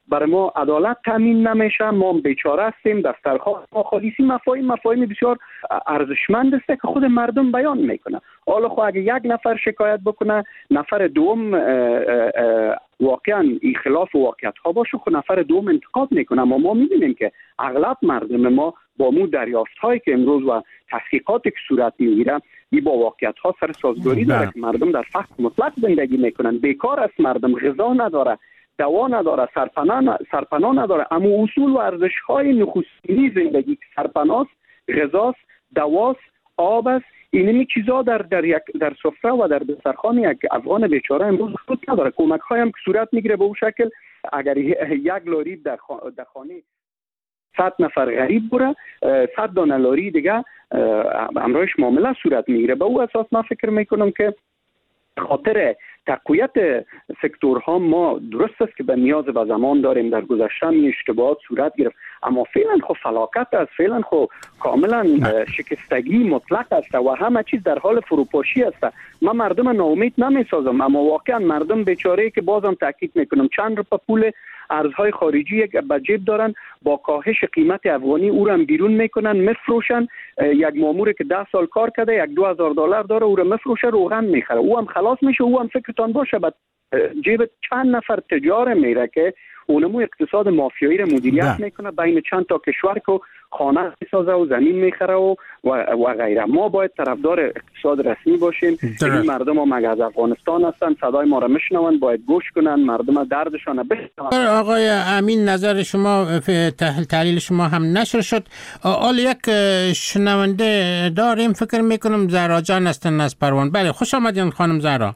برای ما عدالت تامین نمیشه، ما بیچاره هستیم، دسترخوان ما خالی است. مفاهیم بسیار ارزشمند است که خود مردم بیان میکنه. حالا خو اگه یک نفر شکایت بکنه، نفر دوم واقعا خلاف واقعیت ها باشه، خود نفر دوم انتقاد میکنه. اما ما میبینیم که اغلب مردم ما با مو دریافت هایی که امروز و تحقیقاتی که صورت میگیره این با واقعیت ها سر سازگاری داره که مردم در فقر مطلق زندگی میکنن، بیکار است، مردم غذا نداره، دوا نداره، سرپناه نداره. اما اصول و ارزش های نخستینی زندگی که سرپناه، غذاست، دواست، آب است، اینمی چیزا در سفره و در دسترخوان یک افغان بیچاره امروز خود نداره. کمک های هم که صورت میگیره به اون شکل اگر یک لاری در خانه 100 نفر غریب بره، 100 دانه لاری دیگه امرایش معامله صورت میگیره. به او اساس من فکر میکنم که خاطر تقویت سکتورها ما درست است که به نیاز به زمان داریم. در گذشته این اشتباهات صورت گرفت، اما فعلا خو فلاکت است، فعلا خو کاملا شکستگی مطلق است و همه چیز در حال فروپاشی است. من مردم ناامید نمیسازم، اما واقعا مردم بیچاره که بازم تاکید میکنم چند روپه پول ارزهای خارجی به جیب دارن، با کاهش قیمت افغانی او را هم بیرون میکنن، میفروشن. یک مامور که 10 سال کار کرده یک $2000 داره، او را میفروشه، روغن میخره، او هم خلاص میشه. او هم فکرتان باشه به جیب چند نفر تجار میره که اونمو اقتصاد مافیایی را مدیریت میکنه، بین چند تا کشور که خانه میسازه و زمین میخره و غیره. ما باید طرفدار اقتصاد رسمی باشیم. این مردم ما مگه از افغانستان هستن، صدای ما را میشنون، باید گوش کنن، مردم دردشان بشنون. آقای امین، نظر شما تحلیل شما هم نشر شد. حالا یک شنونده داریم، فکر میکنم زهرا جان هستن از پروان. بله، خوش آمدین خانم زهرا.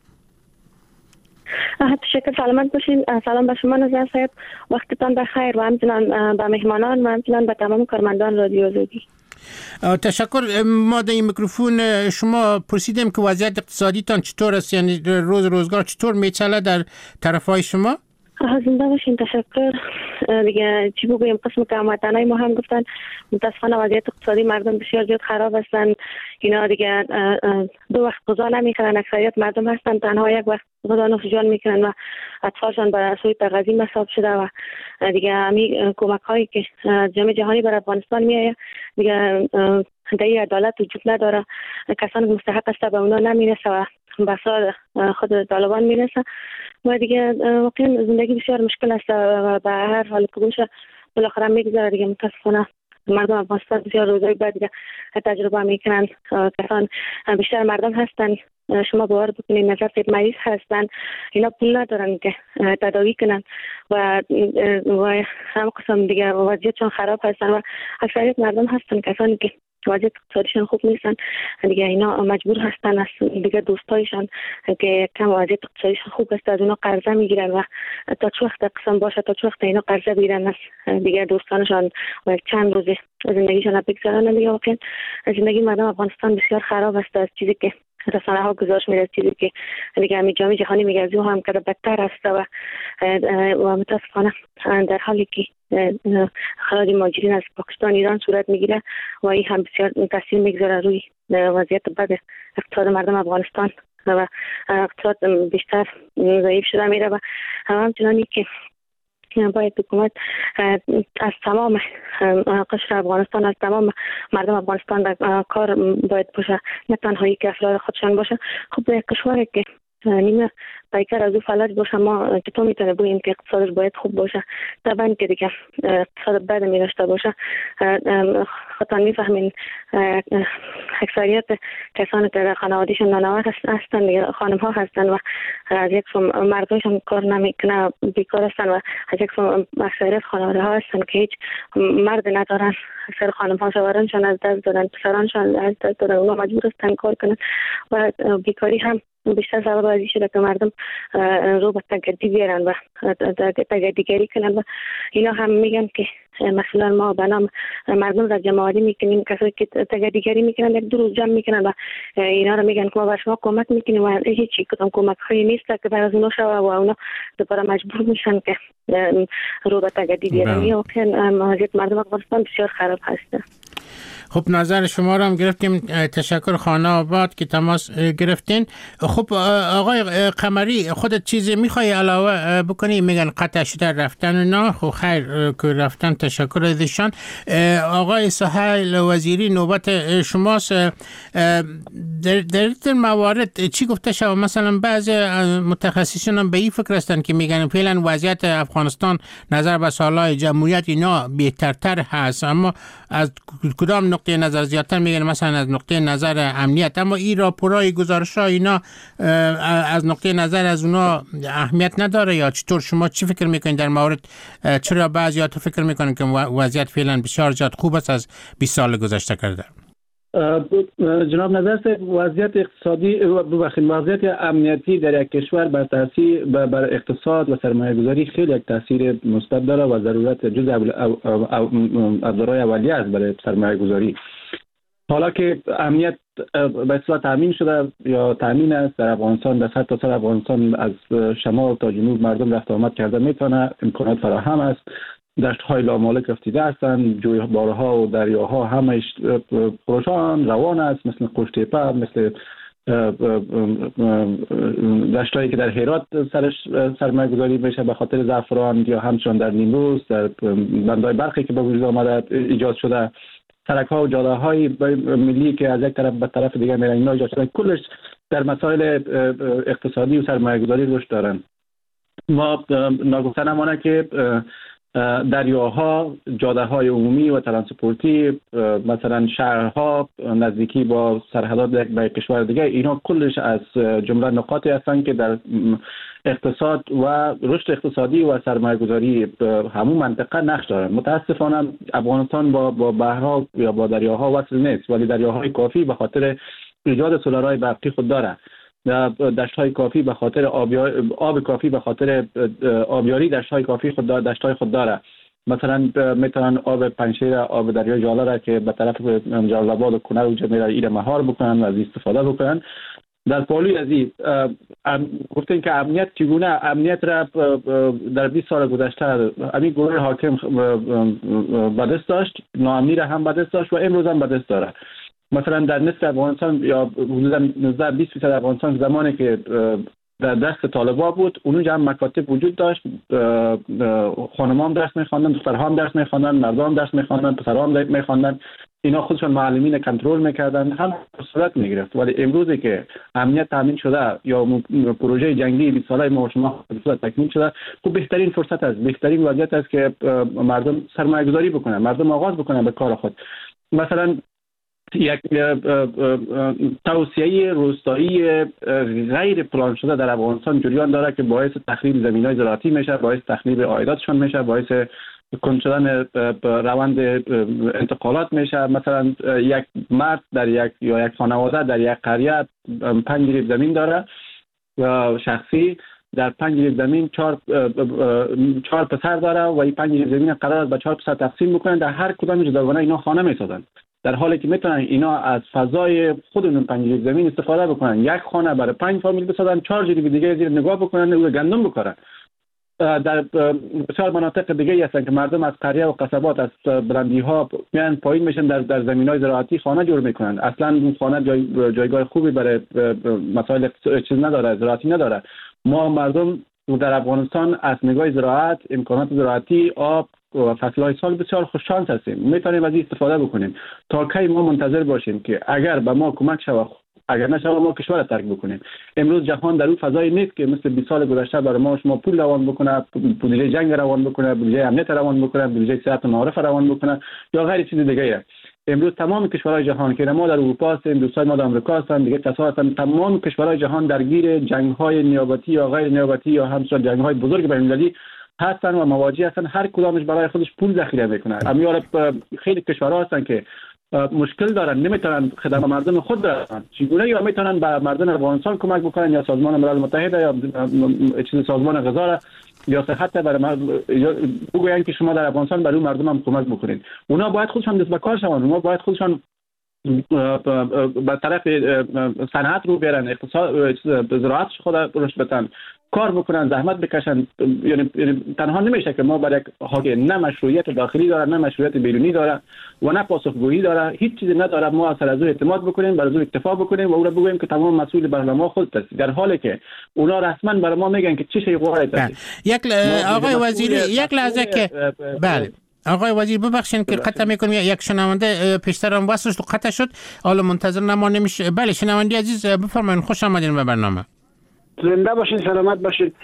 تشکر، سلامت باشین. سلام به شما نظر صاحب، وقتتان بخیر و همچنان به مهمانان و همچنان به تمام کارمندان رادیو آزادی. تشکر. ما در این میکروفون شما پرسیدیم که وضعیت اقتصادیتان چطور است، یعنی روزگار چطور میچله در طرفای شما؟ زنده باشین. تشکر. دیگه چی بگویم، قسم که هموطنای ما هم گفتن متاسفانه وضعیت اقتصادی مردم بسیار زیاد خراب هستن. اینا دیگه 2 وقت غذا نمیخورن، اکثریت مردم هستن تنها 1 وقت غذا نوش جان میکنن و اطفالشان به سوی تغذیه مساب شده و دیگه همین کمک هایی که جامعه جهانی بر افغانستان میآید دیگه دیگه عدالت وجود نداره. کسانی که مستحق است به اونا نمیرسه و بسا خود طالبان میرسه و دیگه واقعا زندگی بسیار مشکل است و به هر حال که باشه بالاخره میگذره دیگه. متاسفانه مردم افغانستان بسیار روزای بعد دیگه تجربه میکنن. کسان بیشتر مردم هستن، شما باور بکنید نظر مریض هستن، اینا پول ندارن که تداوی کنن و هم قسم دیگه وضعیتشون خراب هستن و اکثریت مردم هستن کسانی که وضعیت اقتصادیشان خوب نیستن دیگه، اینا مجبور هستن از دیگه دوستایشان که کم وضعیت اقتصادیشان خوب است از اونا قرضه میگیرن و تا چه وقت قسم باشه تا چه وقت اینا قرضه بگیرن از دیگه دوستانشان و چند روز زندگیشان بگذرونن. دیگه واقعا زندگی مردم افغانستان بسیار خراب است. از چیزی که رسانه ها گزارش میده، چیزی که دیگه همین جامعه جهانی میگه از او هم که بدتر است و متاسفانه در حالی که خراج مهاجرین از پاکستان ایران صورت میگیره و این هم بسیار تاثیر میگذاره روی وضعیت بد اقتصاد مردم افغانستان و اقتصاد بیشتر ضعیف شده میره و همچنانی که باید حکومت از تمام قشر افغانستان، از تمام مردم افغانستان در کار باید باشه، نه تنهایی که افراد خودشان باشه. خب یک کشوری که نیمه پیکر از او فلج باشه ما چطور میتونه بگوییم که اقتصادش باید خوب باشه؟ طبعا که دیگه اقتصاد بد میرشته باشه. خطا میفهمین اکثریت کسانی که در خانوادهشون نانوات هستن دیگه خانم ها هستن و از یک سم مردمشون کار نمیکنه، بیکار هستن و از یک سم اکثریت خانواده ها هستن که هیچ مرد ندارن. اکثر خانم ها شوهرانشان از دست دادن، پسرانشان از دست دادن، اونا مجبور هستن کار کنن و بیکاری هم بیشتر سبب ازی شده که مردم رو به تگردی بیارن و تگردیگری کنن و اینا هم میگن که مثلا ما به نام مردم را جمع‌آوری میکنیم، کسایی که تگردیگری میکنن 1-2 روز جمع میکنن و اینا را میگن که ما به شما کمک میکنیم و هیچی کدام کمک هایی نیست که برای از اونا شوه و اونا دوباره مجبور میشن که رو به تگردی بیارن. واقعا وضعیت مردم افغانستان بسیار خراب هست. خب نظر شما را هم گرفتیم. تشکر خانه آباد که تماس گرفتین. خب آقای قمری، خودت چیزی میخوای علاوه بکنی؟ میگن قطع شده رفتن نه. خب خیر که رفتن، تشکر ازشان. آقای سهیل وزیری، نوبت شماست. در این موارد چی گفته شد؟ مثلا بعضی متخصصین هم به این فکر هستن که میگن فعلا وضعیت افغانستان نظر به سالهای جمهوریت اینا بهترتر هست، اما از کدام نقطه نظر زیادتر میگن مثلا از نقطه نظر امنیت، اما این راپورای گزارش‌ها اینا از نقطه نظر از اونا اهمیت نداره یا چطور؟ شما چی فکر میکنید در مورد چرا بعضی‌ها تو فکر میکنن که وضعیت فعلا بسیار زیاد خوب است از 20 سال گذشته کرده؟ جناب نظر وضعیت اقتصادی وضعیت امنیتی در یک کشور بر اقتصاد و سرمایه گذاری خیلی یک تاثیر مثبت داره و ضرورت جز ابزارهای اولیه است برای سرمایه گذاری. حالا که امنیت به اصطلاح تامین شده یا تامین است در افغانستان، در سر تا سر افغانستان از شمال تا جنوب مردم رفت آمد کرده میتونه، امکانات فراهم است، دشت‌های لامالک افتیده هستند، جویبارها و دریاها همش پروشان روان است، مثل قوشتیپه، مثل دشتایی که در هرات سرش سرمایه گذاری میشه به خاطر زعفران، یا همچنان در نیمروز در بندهای برقی که به وجود آمده ایجاد شده، سرک‌ها و جاده‌های ملی که از یک طرف به طرف دیگر میرن، اینا ایجاد شده، کلش در مسائل اقتصادی و سرمایه گذاری رشد دارن. ما ناگفته نمانه که دریاها، جاده‌های عمومی و ترانسپورتی، مثلا شهرها نزدیکی با سرحدات به کشور دیگه، اینا کلش از جمله نقاطی هستند که در اقتصاد و رشد اقتصادی و سرمایه گذاری همون منطقه نقش دارن. متاسفانه افغانستان با بحرها یا با دریاها وصل نیست، ولی دریاهای کافی به خاطر ایجاد سولارهای برقی خود داره، دشت‌های کافی به خاطر آب کافی به خاطر آبیاری دشت‌های کافی دشت‌های خود داره. مثلا میتونن آب پنجشیر، آب دریای جاله را که به طرف جلال آباد و کنر و جمیره ایره مهار بکنن و از استفاده بکنن. در پالوی از این گفتین که امنیت چگونه؟ امنیت را در 20 سال گذشته همین گروه حاکم به دست داشت، ناامنی را هم به دست داشت و امروز هم به دست داره. مثلا در نصف افغانستان یا حدود 19-20% افغانستان زمانی که در دست طالبا بود، اونجا هم مکاتب وجود داشت، خانم‌ها هم درس می‌خواندن، دخترها هم درس می‌خواندن، مردان هم درس می‌خواندن، پسرها هم می‌خواندن، اینا خودشون معلمین کنترل می‌کردن، هم صورت می‌گرفت. ولی امروزی که امنیت تامین شده یا پروژه جنگی 20 ساله ما شما تکمیل شده، خب بهترین فرصت است، بهترین وضعیت است که مردم سرمایه‌گذاری بکنن، مردم آغاز بکنن به کار خود. مثلا یک توسعه روستایی غیر پلان شده در افغانستان جریان داره که باعث تخریب زمین‌های زراعتی میشه، باعث تخریب عایداتشان میشه، باعث کند شدن روند انتقالات میشه. مثلا یک مرد در یک خانواده در یک قریه 5 گریب زمین داره شخصی، در 5 گریب زمین 4 پسر داره و این 5 گریب زمین قرار است به 4 پسر تقسیم بکنن، در هر کدام جداگانه اینا خانه میسازن، در حالی که میتونن اینا از فضای خودمون 5 گریب زمین استفاده بکنن، یک خانه برای 5 فامیل بسازن، 4 گریب دیگه زیر نگاه بکنن و گندم بکارن. در بسیار مناطق دیگه هستن که مردم از قریه و قصبات از بلندی ها میان پایین میشن، در زمینای زراعتی خانه جور میکنن. اصلا اون خانه جایگاه خوبی برای مسائل چیز نداره، زراعتی نداره. ما مردم در افغانستان از نگاه زراعت، امکانات زراعتی، آب و فصلهای سال بسیار خوش شانس هستیم، میتونیم از این استفاده بکنیم. تا کی ما منتظر باشیم که اگر به ما کمک شود، اگر نشود ما کشور را ترک بکنیم؟ امروز جهان در اون فضایی نیست که مثل 20 سال گذشته برای ما شما پول روان بکنه، بودجه جنگ روان بکنه، بودجه امنیت روان بکنه، بودجه صحت و معارف روان بکنه یا غیر چیز دیگه. امروز تمام کشورهای جهان که ما در اروپا هستیم، دوستای ما در آمریکا هستن، دیگه کسا هستن، تمام کشورهای جهان درگیر جنگ‌های نیابتی یا غیر نیابتی یا همچنین جنگ‌های بزرگ بین‌المللی هستن و مواجه هستن. هر کدامش برای خودش پول ذخیره میکنه. امیال خیلی کشورها هستن که مشکل دارن، نمیتونن خدمت مردم خود برسن. چگونه یا میتونن به مردم افغانستان کمک بکنن یا سازمان ملل متحد یا چیز سازمان غذا یا صحت برای بگوین که شما در افغانستان برای مردم هم کمک بکنید. اونا باید خودشان دست به کار شون، اونا باید خودشان به طرف صنعت رو بیارن، اقتصاد زراعت خود رشد بدن، کار بکنن، زحمت بکشن. یعنی تنها نمیشه که ما برای حاکم نه مشروعیت داخلی داره، نه مشروعیت بیرونی داره و نه پاسخگویی داره، هیچ چیزی نداره. ما از او اعتماد بکنیم، بر او اکتفا بکنیم و او را بگوییم که تمام مسئول برنامه خودت است، در حالی که اونا رسما برای ما میگن که چه شی قواعد است. آقای وزیری یک لحظه که بله آقای وزیر ببخشید که قطع میکنم، یک شنونده پیشترم واسش تو قطع شد، حالا منتظر نمانیم. بله شنونده عزیز بفرمایید، خوش آمدین به برنامه. زنده باشین، سلامت باشین.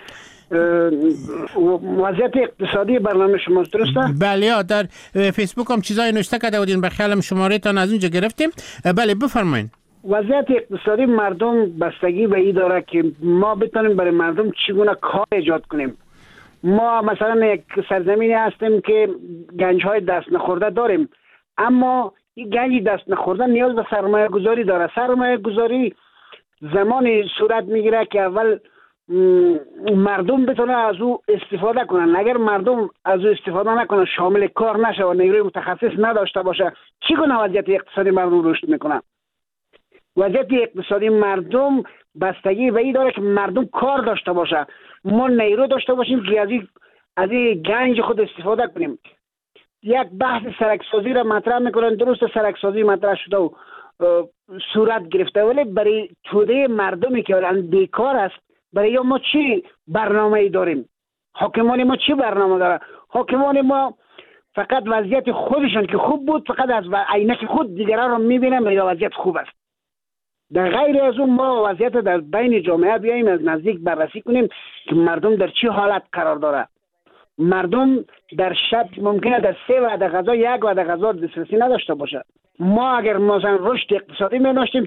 وضعیت اقتصادی برنامه شما درسته؟ بله در فیسبوک هم چیزای نوشته کرده بودین، به خیالم شماره تان از اونجا گرفتیم. بله بفرمایید. وضعیت اقتصادی مردم بستگی به این داره که ما بتونیم برای مردم چگونه کار ایجاد کنیم. ما مثلا یک سرزمینی هستیم که گنج‌های دست نخورده داریم، اما این گنج دست نخورده نیاز به سرمایه گذاری داره. سرمایه گذاری زمانی صورت میگیره که اول مردم بتونه از او استفاده کنن. اگر مردم از او استفاده نکنن، شامل کار نشه و نیروی متخصص نداشته باشه، چگونه وضعیت اقتصادی مردم رشد میکنه؟ وضعیت اقتصادی مردم بستگی به این داره که مردم کار داشته باشه، ما نیرو داشته باشیم که از این گنج خود استفاده کنیم. یک بحث سرکسازی را مطرح میکنن، درست سرکسازی مطرح شده و صورت گرفته، ولی برای توده مردمی که بیکار است، برای ما چی برنامه داریم؟ حاکمان ما چی برنامه داره؟ حاکمان ما فقط وضعیت خودشان که خوب بود، فقط از عینک خود دیگران را میبینن و وضعیت خوب است. در غیر از اون ما وضعیت در بین جامعه بیاییم از نزدیک بررسی کنیم که مردم در چه حالت قرار داره. مردم در شب ممکنه در 3 وعده غذا 1 وعده غذا دسترسی نداشته باشه. ما اگر مثلا رشد اقتصادی می داشتیم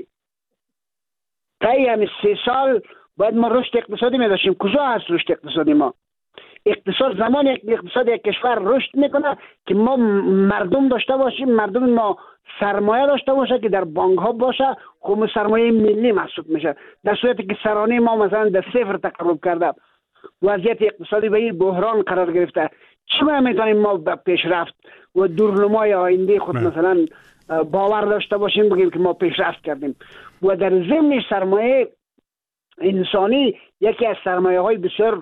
تا همین 3 سال باید ما رشد اقتصادی می داشتیم. کجا هست رشد اقتصادی ما؟ اقتصاد زمان اقتصاد یک کشور رشد میکنه که ما مردم داشته باشیم، مردم ما سرمایه داشته باشه که در بانک ها باشه، خب سرمایه ملی محسوب میشه. در صورتی که سرانه ما مثلا در 0 تقرب کرده، وضعیت اقتصادی به این بحران قرار گرفته، چطور میتونیم ما به پیشرفت و دورنمای آینده خود مثلا باور داشته باشیم بگیم که ما پیشرفت کردیم؟ و در ضمن سرمایه انسانی یکی از سرمایه های بسیار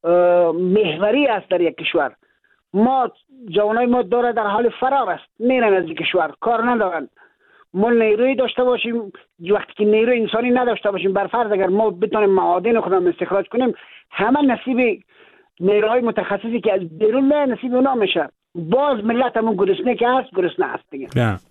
محوری است در یک کشور. ما جوانای ما داره در حال فرار است، میرن از کشور، کار ندارن. ما نیروی داشته باشیم، وقتی که نیروی انسانی نداشته باشیم، بر فرض اگر ما بتونیم معادن خودمون استخراج کنیم، همه نصیب نیروهای متخصصی که از بیرون میاد نصیب اونا میشه. باز ملت همون گرسنه که هست گرسنه هست دیگه.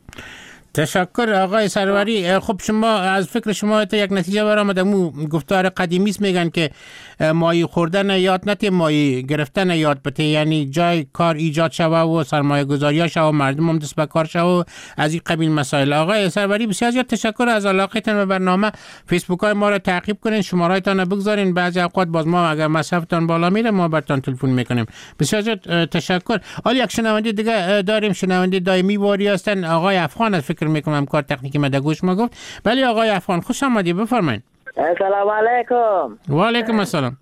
تشکر آقای سروری. خب شما از فکر شما یک نتیجه برآمد. مو گفتار قدیمی است، میگن که ماهی خوردن یاد نته ماهی گرفتن یاد بته، یعنی جای کار ایجاد شوه و سرمایه گذاری شوه و مردم هم دست به کار شوه و از این قبیل مسائل. آقای سروری بسیار زیاد تشکر از علاقتون به برنامه. فیسبوک های ما را تعقیب کنین، شماره‌تان بگذارین، بعضی اوقات باز ما اگر مصرفتان بالا میره ما براتون تلفن میکنیم. بسیار زیاد تشکر. حالا یک شنونده دیگه داریم، شنونده دائمی واری هستن، آقای افغان. از فکر میکنم کار تکنیکی مدگوش ما گفت. بله آقای افغان خوش آمدید، بفرمایید. السلام علیکم. و علیکم السلام.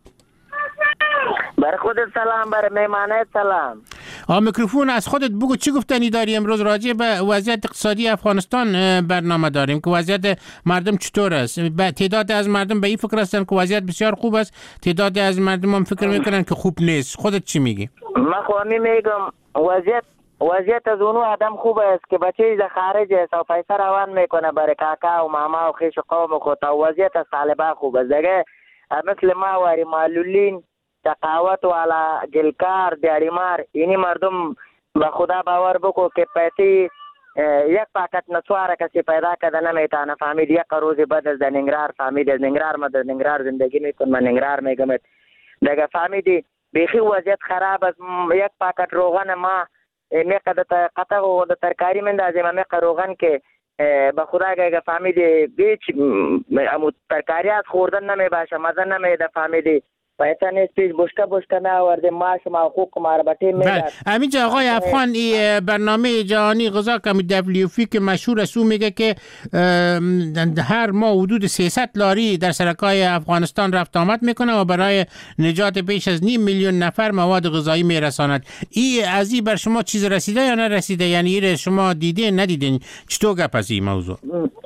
بر خودت سلام، بر مهمانت سلام. میکروفون از خودت بگو، چی گفتنی داری امروز راجع به وضعیت اقتصادی افغانستان برنامه داریم که وضعیت مردم چطور است؟ تعداد از مردم به این فکر هستن که وضعیت بسیار خوب است، تعداد از مردم هم فکر میکنن که خوب نیست. خودت چی میگی؟ من خواهی میگم وضعیت از اونو آدم خوب است که بچه از خارج است و پیسه روان میکنه برای کاکا و ماما و خیش و قوم خود و وضعیت از طالبا خوب است. دیگه مثل ما واری معلولین، تقاوت والا، گلکار، دیاریمار، اینی مردم به خدا باور بکو که پیسی یک پاکت نسواره کسی پیدا کرده نمیتانه فهمید. یک روز بعد از ننگرار فهمید، از ننگرار ما در ننگرار زندگی میکن، من ننگرار میگمت دیگه فهمیدی بیخی وضعیت خراب از یک پاکت روغن ما میقدر قطع و در ترکاری مندازیم میقدر روغن که به خدا اگه فهمیدی بیچ ترکاری از خوردن نمی باشه، مزه نمیده، فهمیدی پیسه نیست پیش بشکه نه آورده معاش و حقوق ما را به تیم میداد. همینجا آقای افغان ای برنامه جهانی غذا WFP که مشهور است او میگه که هر ماه حدود 300 لاری در سرکای افغانستان رفت آمد میکنه و برای نجات بیش از 5 میلیون نفر مواد غذایی میرساند. از این بر شما چیز رسیده یا نرسیده؟ یعنی این شما دیدین ندیدین؟ چطور گپ از این موضوع؟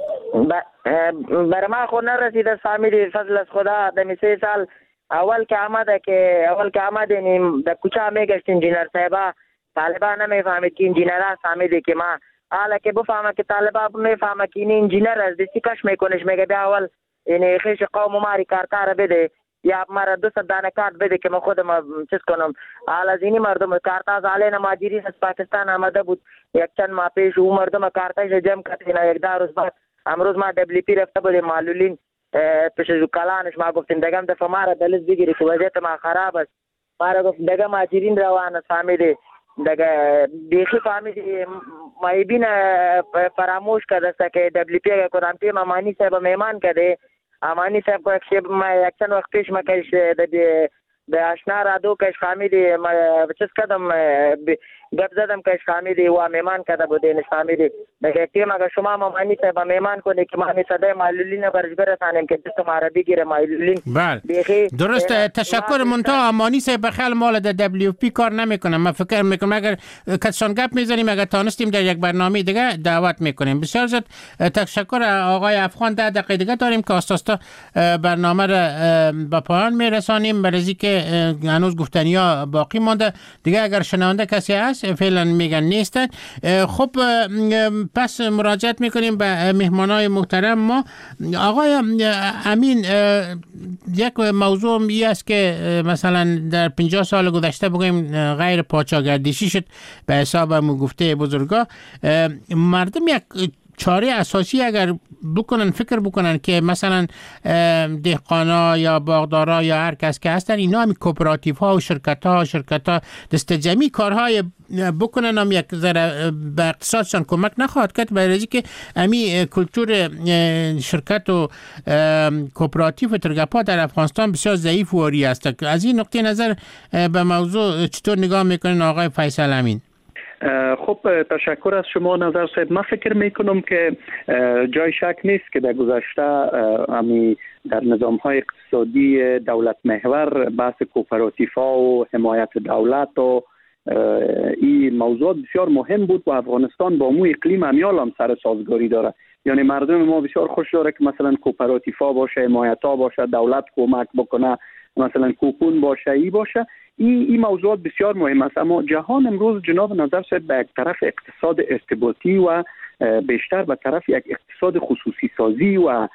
برای ما خود نرسیده فامیلی فضل از خدا. دمی 3 سال اول که آمده در کوچه میگشت انجینر صاحبا طالبا نمیفهمید که انجینر هست. فهمیده که ما حالا که بفهمه که طالبا میفهمه که این انجینر است دستی کش میکنش میگه بیا اول این خیش قوم ماری کار بده یا مرا 200 دانه کارت بده که من خودم چیز کنم. حالا از اینی مردم کارت زالین ماجری از پاکستان آمده بود یک چند ماه پیش او مردم کارتش جمع کردن. یک 2 روز بعد امروز ما WP رفته بودیم معلولین پیش از کلانش ما گفتیم دگم دفعه ما را دلز بگیری که وضعیت ما خراب است. ما را گفت دگم ماجرین روان است. فهمیدی دگه بیخی فهمیدی مایبین فراموش کرده است که WP کدام تیم امانی صاحب مهمان کرده. امانی صاحب کو یک چند وقت پیش ما کش به اشنا را دو کش فهمیدی ما چیز کردم گپ زدم کش فهمیدی و مهمان کرده بودین. فهمیدی دیگه تیم اگر شما مامانی صاحب مهمان کنی که ما صدای معلولین برش برسانیم که دست ما را بگیره معلولین. بله درست. تشکر منتها امانی صاحب بخیل مال در WFP کار نمیکنه. من فکر میکنم اگر کسان گپ میزنیم اگر تانستیم در یک برنامه دیگه دعوت میکنیم. بسیار زیاد تشکر آقای افغان. 10 دقیقه دیگه داریم که آستاستا برنامه را به پایان میرسانیم. برای که هنوز گفتنیا باقی مانده دیگه. اگر شنونده کسی هست فعلا میگن نیستن. خب پس مراجعت میکنیم به مهمانای محترم ما. آقای امین یک موضوع ای است که مثلا در 50 سال گذشته بگویم غیر پاچاگردشی شد به حساب گفته بزرگا. مردم یک چاره اساسی اگر فکر بکنن که مثلا دهقانا یا باغدارا یا هر کس که هستن اینا هم کوپراتیو ها و شرکت ها دست جمعی کارهای بکنن هم یک ذره به اقتصادشان کمک نخواهد کرد. برای که امی کلتور شرکت و کوپراتیو و ترگپا در افغانستان بسیار ضعیف و عاری است. از این نقطه نظر به موضوع چطور نگاه میکنین آقای فیصل امین؟ خب تشکر از شما نظر صاحب. من فکر میکنم که جای شک نیست که در گذشته در نظام های اقتصادی دولت محور بحث کوپراتیف ها و حمایت دولت و این موضوعات بسیار مهم بود و افغانستان با مو اقلیم امیال هم سر سازگاری داره. یعنی مردم ما بسیار خوش داره که مثلا کوپراتیف ها باشه، حمایت ها باشه، دولت کمک بکنه، مثلا کوپون باشه، ای باشه. این موضوعات بسیار مهم است. اما جهان امروز جناب نظر صاحب به یک طرف اقتصاد ارتباطی و بیشتر به طرف یک اقتصاد خصوصی سازی و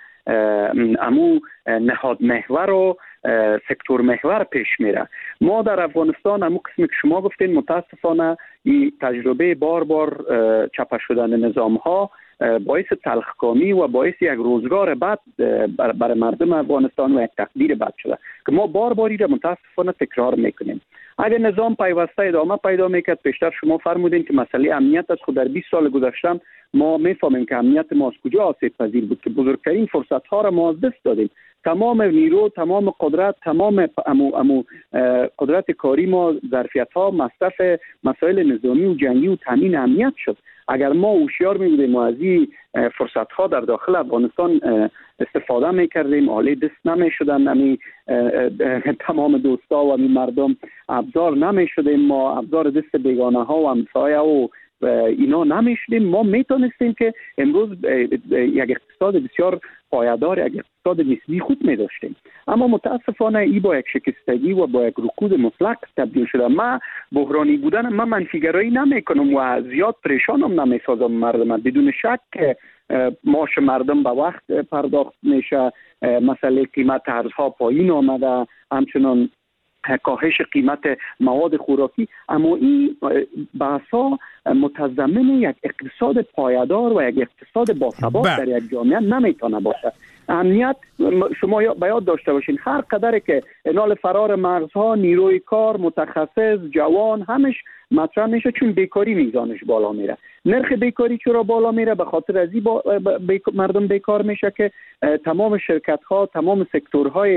نهاد محور و سکتور محور پیش میره. ما در افغانستان همون قسمی که شما گفتین متاسفانه این تجربه بار چپه شدن نظام ها باعث تلخکامی و باعث یک روزگار بد برای مردم افغانستان و یک تقدیر بد شده که ما باری را متاسفانه تکرار میکنیم. اگر نظام پیوسته ادامه پیدا میکرد، پیشتر شما فرمودین که مسئله امنیت از خود در 20 سال گذشته ما میفهمیم که امنیت ما از کجا آسیب پذیر بود که بزرگترین فرصت ها را ما از دست دادیم. تمام نیرو، تمام قدرت، تمام قدرت کاری ما، ظرفیت ها مصرف مسائل نظامی و جنگی و تامین امنیت شد. اگر ما هوشیار می بودیم و از این فرصت ها در داخل افغانستان استفاده می کردیم، آله دست نمی شدن، تمام دوستا و مردم ابزار نمی شدیم، ما ابزار دست بیگانه ها و همسایه و اینا نمی شدیم، ما می تونستیم که امروز یک اقتصاد بسیار پایدار، یک اقتصاد نسبی خود می داشتیم. اما متاسفانه ای با یک شکستگی و با یک رکود مطلق تبدیل شده. من بحرانی بودن، من منفیگرایی نمی کنم و زیاد پریشانم نمی سازم مردم. بدون شک که معاش مردم به وقت پرداخت میشه، مسئله قیمت ارزها پایین آمده، همچنان کاهش قیمت مواد خوراکی، اما این بحثا متضمن یک اقتصاد پایدار و یک اقتصاد باثبات در یک جامعه نمیتونه باشه. امنیت شما به یاد داشته باشین، هر قدر که انال فرار مرزها، نیروی کار، متخصص، جوان همش مطرح میشه، چون بیکاری میزانش بالا میره. نرخ بیکاری چرا بالا میره؟ به خاطر از این مردم بیکار میشه که تمام شرکت ها، تمام سکتورهای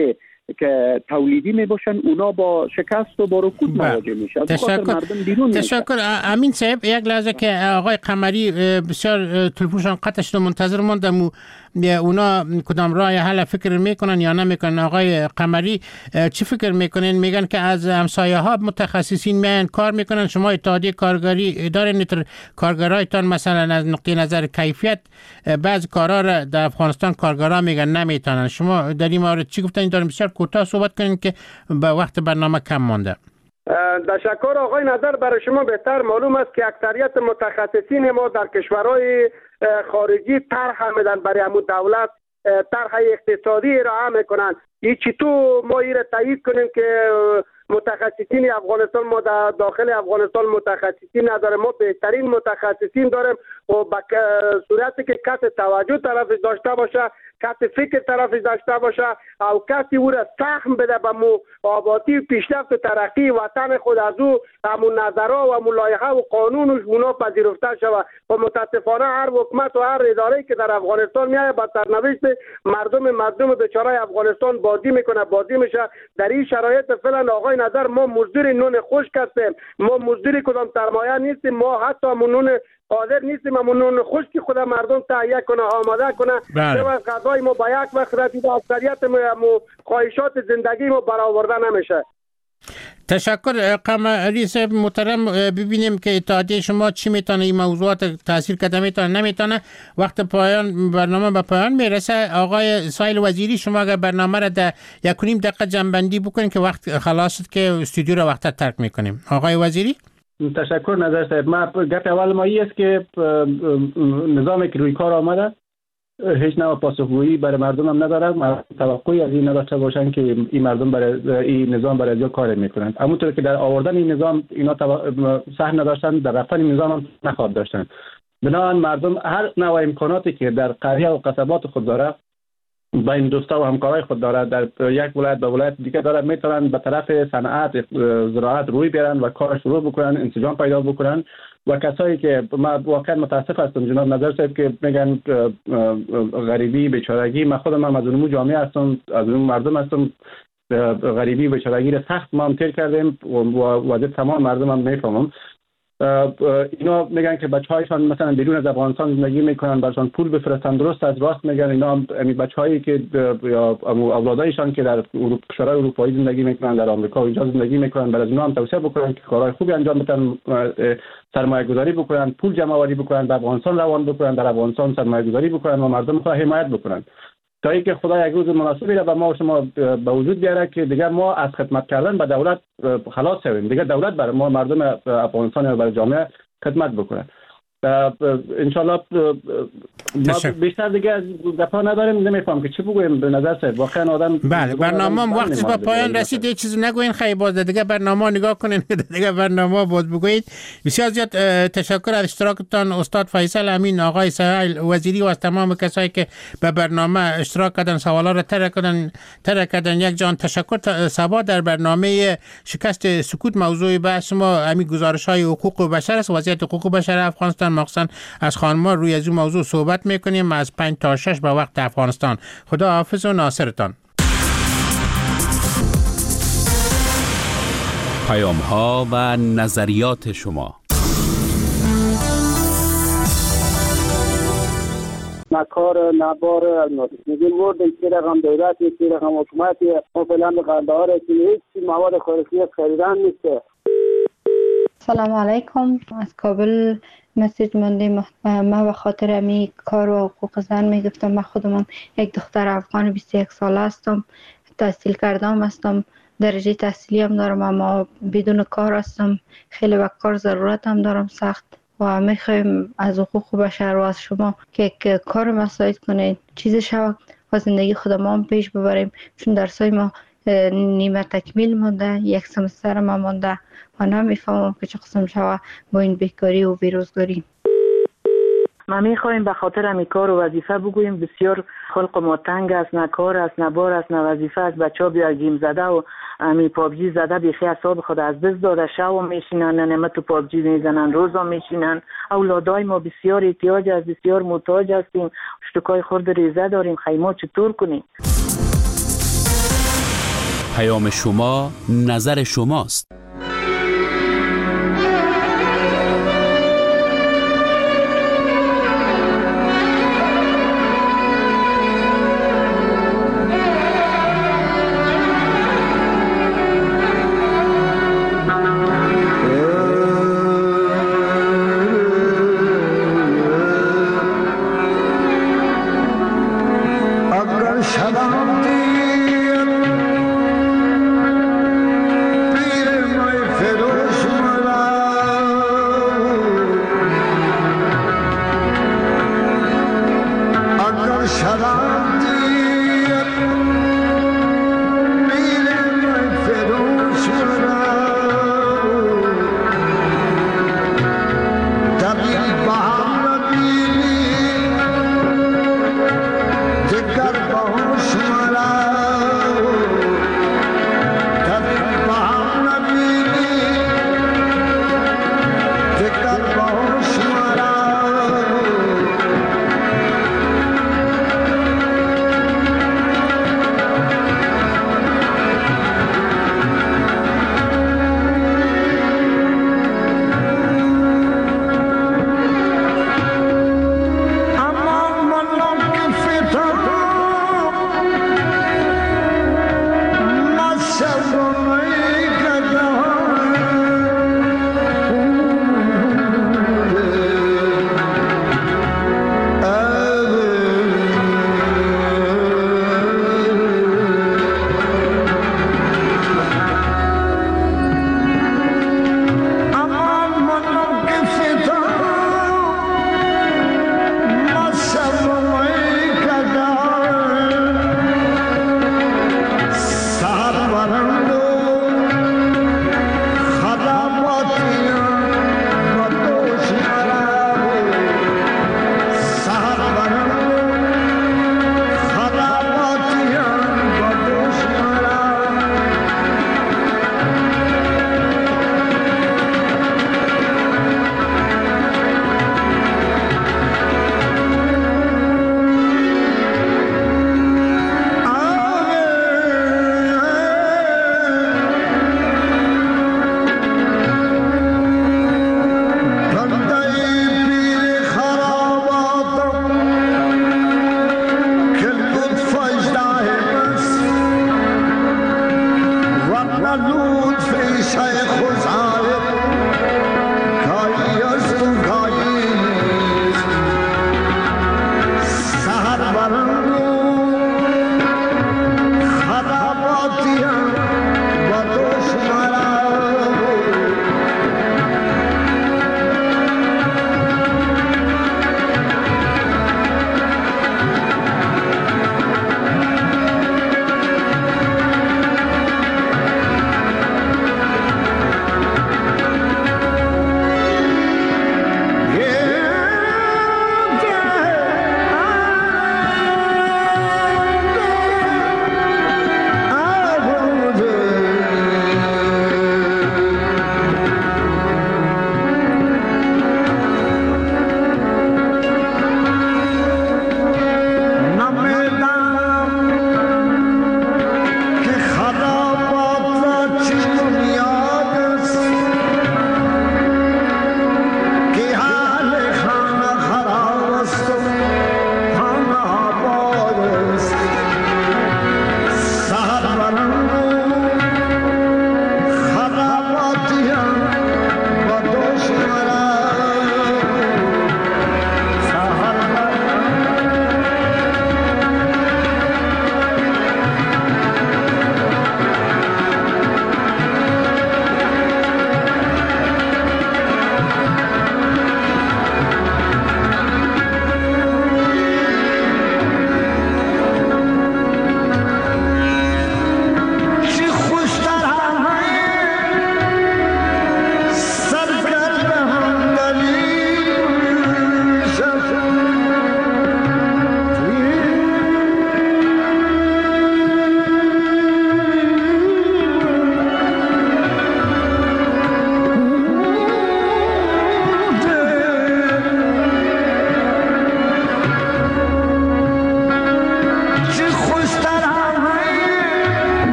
که تولیدی می باشن اونا با شکست و با رکود مواجه میشه. تشکر امین صاحب. یک لحظه که آقای قمری بسیار تلفنشان قطع شد، منتظر موندم اونا کدام راه حل فکر میکنن یا نمیکنن. آقای قمری چی فکر میکنن؟ میگن که از همسایه ها متخصصین میان کار میکنن، شما اتحادیه کارگری دارین، کارگرایتان مثلا از نقطه نظر کیفیت بعض کارا را در افغانستان کارگرا میگن نمیتونن. شما در این مورد چی گفتن؟ داریم بسیار کوتاه صحبت کنین که به وقت برنامه کم مانده. تشکر آقای نظر. برای شما بهتر معلوم است که اکثریت متخصصین ما در کشورهای خارجی طرح میدن برای همون دولت، طرح اقتصادی ارائه میکنن. چطور ما این را تایید کنیم که متخصصین افغانستان، ما در داخل افغانستان متخصصین نداریم، ما بهترین متخصصین داریم و به صورتی که کس توجه طرفش داشته باشه، کس فکر طرفش داشته باشه او کسی او را سهم بده به مو آبادی پیشرفت و ترقی وطن خود، از او همون نظرها و همون لایحه و قانونش اونا پذیرفته شود. و متاسفانه هر حکومت و هر اداره‌ای که در افغانستان میاد با سرنوشت مردم بیچاره افغانستان بازی میکنه، بازی میشه. در این شرایط فعلا آقای نظر ما مزدور نون خشک هستیم، ما مزدور کدام سرمایه نیستیم، ما حتی نون قادر نیستیم همون نون خشکی خود مردم تهیه کنه، آماده کنه. غذای ما با یک وقت رسیده، اکثریت ما خواهشات زندگی ما برآورده نمیشه. تشکر قمری صاحب محترم. ببینیم که اتحادیه شما چی میتونه این موضوعات تاثیر کده میتونه نمیتونه. وقت پایان برنامه به پایان میرسه. آقای سایل وزیری، شما اگر برنامه را در 1.5 دقیقه جنبندی بکنین که وقت خلاص شد که استودیو را وقت ترک میکنیم. آقای وزیری. تشکر نظر صاحب. ما گپ اول ما است که نظامی که روی کار آمده هیچ نوع پاسخگویی برای مردم هم نداره. توقعی از این نداشته باشن که این مردم برای این نظام برای ازیا کار میکنن. همونطور که در آوردن این نظام اینا سهم نداشتن، در رفتن این نظام هم نخواد داشتن. بنابراین مردم هر نوع امکاناتی که در قریه و قصبات خود داره، با این دوستا و همکارای خود داره، در یک ولایت به ولایت دیگه داره، میتونن به طرف صنعت زراعت روی بیارن و کار شروع بکنن، انسجام پیدا بکنن. و کسایی که ما واقعا متاسف هستم جناب نظر صاحب که میگن غریبی بیچارگی، من خودم هم از اون جامعه هستم، از اون مردم هستم. غریبی بیچارگی را سخت ما هم تیر کردیم و وضع تمام مردم هم میفهمم. اینا میگن که بچه‌هایشان مثلا بیرون از افغانستان زندگی میکنن، براشون پول بفرستن. درست از راست میگن. اینا بچه‌هایی که یا اولادایشان که در کشورهای اروپایی زندگی میکنن، در آمریکا و اینجا زندگی میکنن، برای اینا هم توصیه بکنن که کارهای خوبی انجام بدن، سرمایه گذاری بکنن، پول جمع آوری بکنن، به افغانستان روان بکنن، در افغانستان سرمایه گذاری بکنن و مردم خود حمایت بکنن تا اینکه خدا یک روز مناسبی را به ما و شما به وجود بیاره که دیگه ما از خدمت کردن به دولت خلاص شویم. دیگه دولت برای ما مردم افغانستان و برای جامعه خدمت بکنه. انشالله ما بیشتر دیگه از گپا نداریم. نمیفهم که چی بگویم. به نظر صاحب واقعا آدم بله برنامه وقتش به پایان رسید. یه چیزی نگوین خیلی باز دیگه برنامه نگاه کنین، دیگه برنامه باز بگوید. بسیار زیاد تشکر از اشتراکتان استاد فیصل امین، آقای سایل وزیری و از تمام کسایی که به برنامه اشتراک کردن، سوالا را طرح کردن. یک جان تشکر. صبا در برنامه شکست سکوت موضوع بحث ما همین گزارش‌های حقوق بشر است، وضعیت حقوق بشر افغانستان، مخصوصا از خانم‌ها روی از این موضوع صحبت میکنیم از 5 تا 6 به وقت افغانستان. خدا حافظ و ناصرتان. پیام‌ها و نظریات شما. نکار نبار میگیم مورد که رقم دولت که رقم حکومت ما فعلا به قندهار هیچ مواد خوراکی خریدن نیست. سلام علیکم. از کابل مسیج موندیم. ما به خاطر امی کار و حقوق زن میگفتم. من خودم یک دختر افغان 21 ساله هستم، تحصیل کردم هستم، درجه تحصیلی هم دارم، اما بدون کار هستم. خیلی به کار ضرورت هم دارم سخت و میخوایم از حقوق بشر و از شما که کار مساعد کنید، چیز شود و زندگی خودم هم پیش ببریم، چون درسای ما نیمه تکمیل مونده، یک سمستر ما مونده و نمیفهمم که چه قسم شود با این بیکاری و بیروزگاری. ما میخوایم به خاطر همی کار و وظیفه بگوییم. بسیار خلق ما تنگ است، نه کار است، نه بار است، نه وظیفه است. بچه ها بیا گیم زده و همی پابجی زده بیخی اصاب خود از دست داده، شو میشینن، نمه تو پابجی میزنن، روزا میشینن. اولادای ما بسیار احتیاج است، بسیار محتاج هستیم، شتکای خورد ریزه داریم. خیلی ما چطور کنیم؟ پیام شما نظر شماست. Pire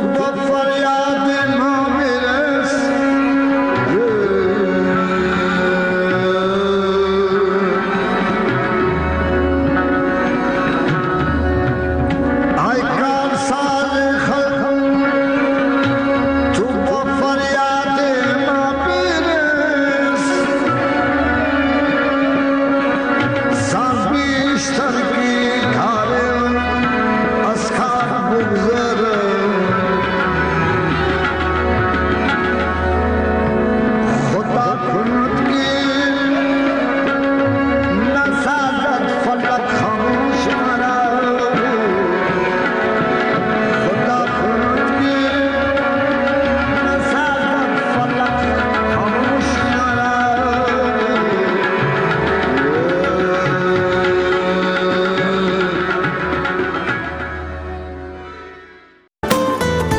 گفت